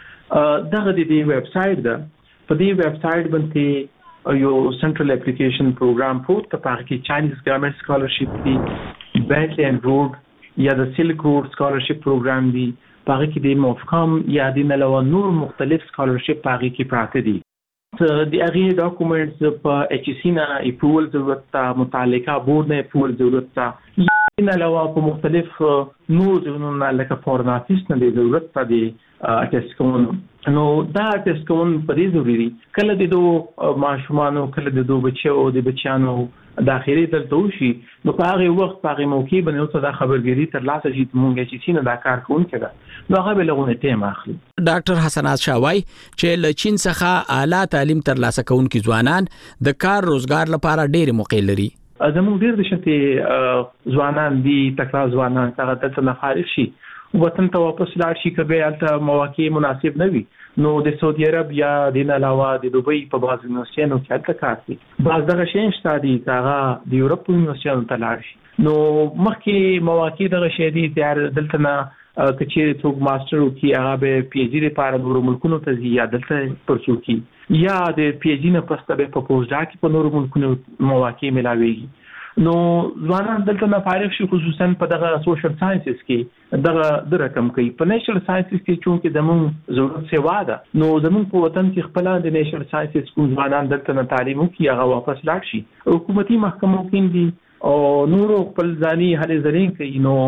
دغه د دې ویب سټ ده. په دې ویب سټ باندې یو سنټرل اپلیکیشن پروګرام پروت ته پاره کې چاینیز ګورنمنت سکالرشپ دی، بیټل اینڈ روډ یا د سلک روډ سکالرشپ پروګرام دی، پاره کې د موفقام یا د نلو نور مختلف سکالرشپ پاره کې پراته دي. د هغه ډاکومېنټس په ایچ سی نه اپروول ضرورت ته، متعلقه بورډ نه اپروول ضرورت ته، یا نلو په مختلف نور ځینو لکه فورن افیس نه ضرورت ته دی اټیسټ کوم. نو دا اټیسټ کوم په دې ضروري کله د دوه ماشومانو کله د دوه بچو او د بچیانو داخلي دلته وشي، نو په هغه وخت په هغه موقع باندې اوسه دا خبرګيري تر لاسه شي مونږ چې سینه دا کار کوونکی ده، نو هغه به لغونه ټیم اخلي. ډاکټر حسنات شاوای چې له چین څخه اعلی تعلیم تر لاسه کوونکي ځوانان د کار روزګار لپاره ډېر موقع لري. زموږ ډېر د شته ځوانان دي تکړه ځوانان هغه دلته نه فارغ شي وطن ته واپس لاړ شي، کبه البته مواقع مناسب نه وي، نو د سعودي عرب یا د علاوه د دوبۍ په بعض یونیورسيټونو کې البته کار کوي. بعض دغه شی شته دي هغه د یورپ یونیورسيټونو ته لاړ شي، نو مخکې مواقع دغه شی دي تیار دلته نه کچې څوک ماستر وکي هغه به پی ایچ ډي لپاره نورو ملکونو ته ځي یا دلته پرسو کی، یا د پی ایچ ډي نه پسته به په پوسټ ډاک په نورو ملکونو مواقع ملاويږي. نو ځوانان دلته نه فارغ شي، خصوصا په دغه سوشل ساينسز کې دغه د رقم کوي. په نیشنل ساينسز کې چونکه زموږ ضرورت سیوا ده، نو زموږ په وطن کې خپل د نیشنل ساينسز کوم ځوانان دلته نه تعلیم کوي هغه واپس لاړ شي. حکومتي محکمو کې دي او نورو خپل ځاني هلې زرین کوي، نو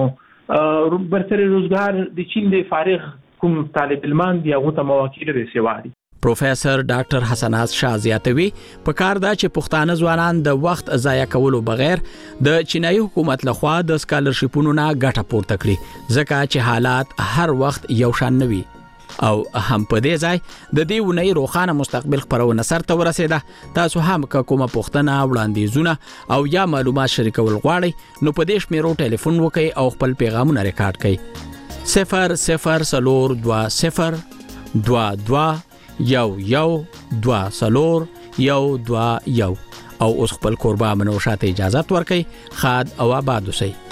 برتر روزګار د چین د فارغ کوم طالب علمان دی هغه ته مواقع لري سیوا دي. پروفیسور ډاکټر حسنات شاه زیاتوي په کار دا چې پښتانه ځوانان د وخت ضایع کولو بغیر د چینایي حکومت لخوا د سکالرشپونو نه ګټه پورته کړي، ځکه چې حالات هر وخت یو شان نه وي. او هم په دې ځای د دې ونې روخانه مستقبل خبرونه سر ته ورسېده. تاسو هم کومه پوښتنه وړاندیزونه او یا معلومات شریکول غواړئ نو په دې شمیرو ټلیفون وکړئ او خپل پیغامونه ریکارډ کړئ. صفر صفر سلور دوا صفر دوا دوا یو یو دوا سلور یو دوا یو. او اوس خپل قربا منو شاته اجازه ورکړئ. خاد او آباد اوسئ.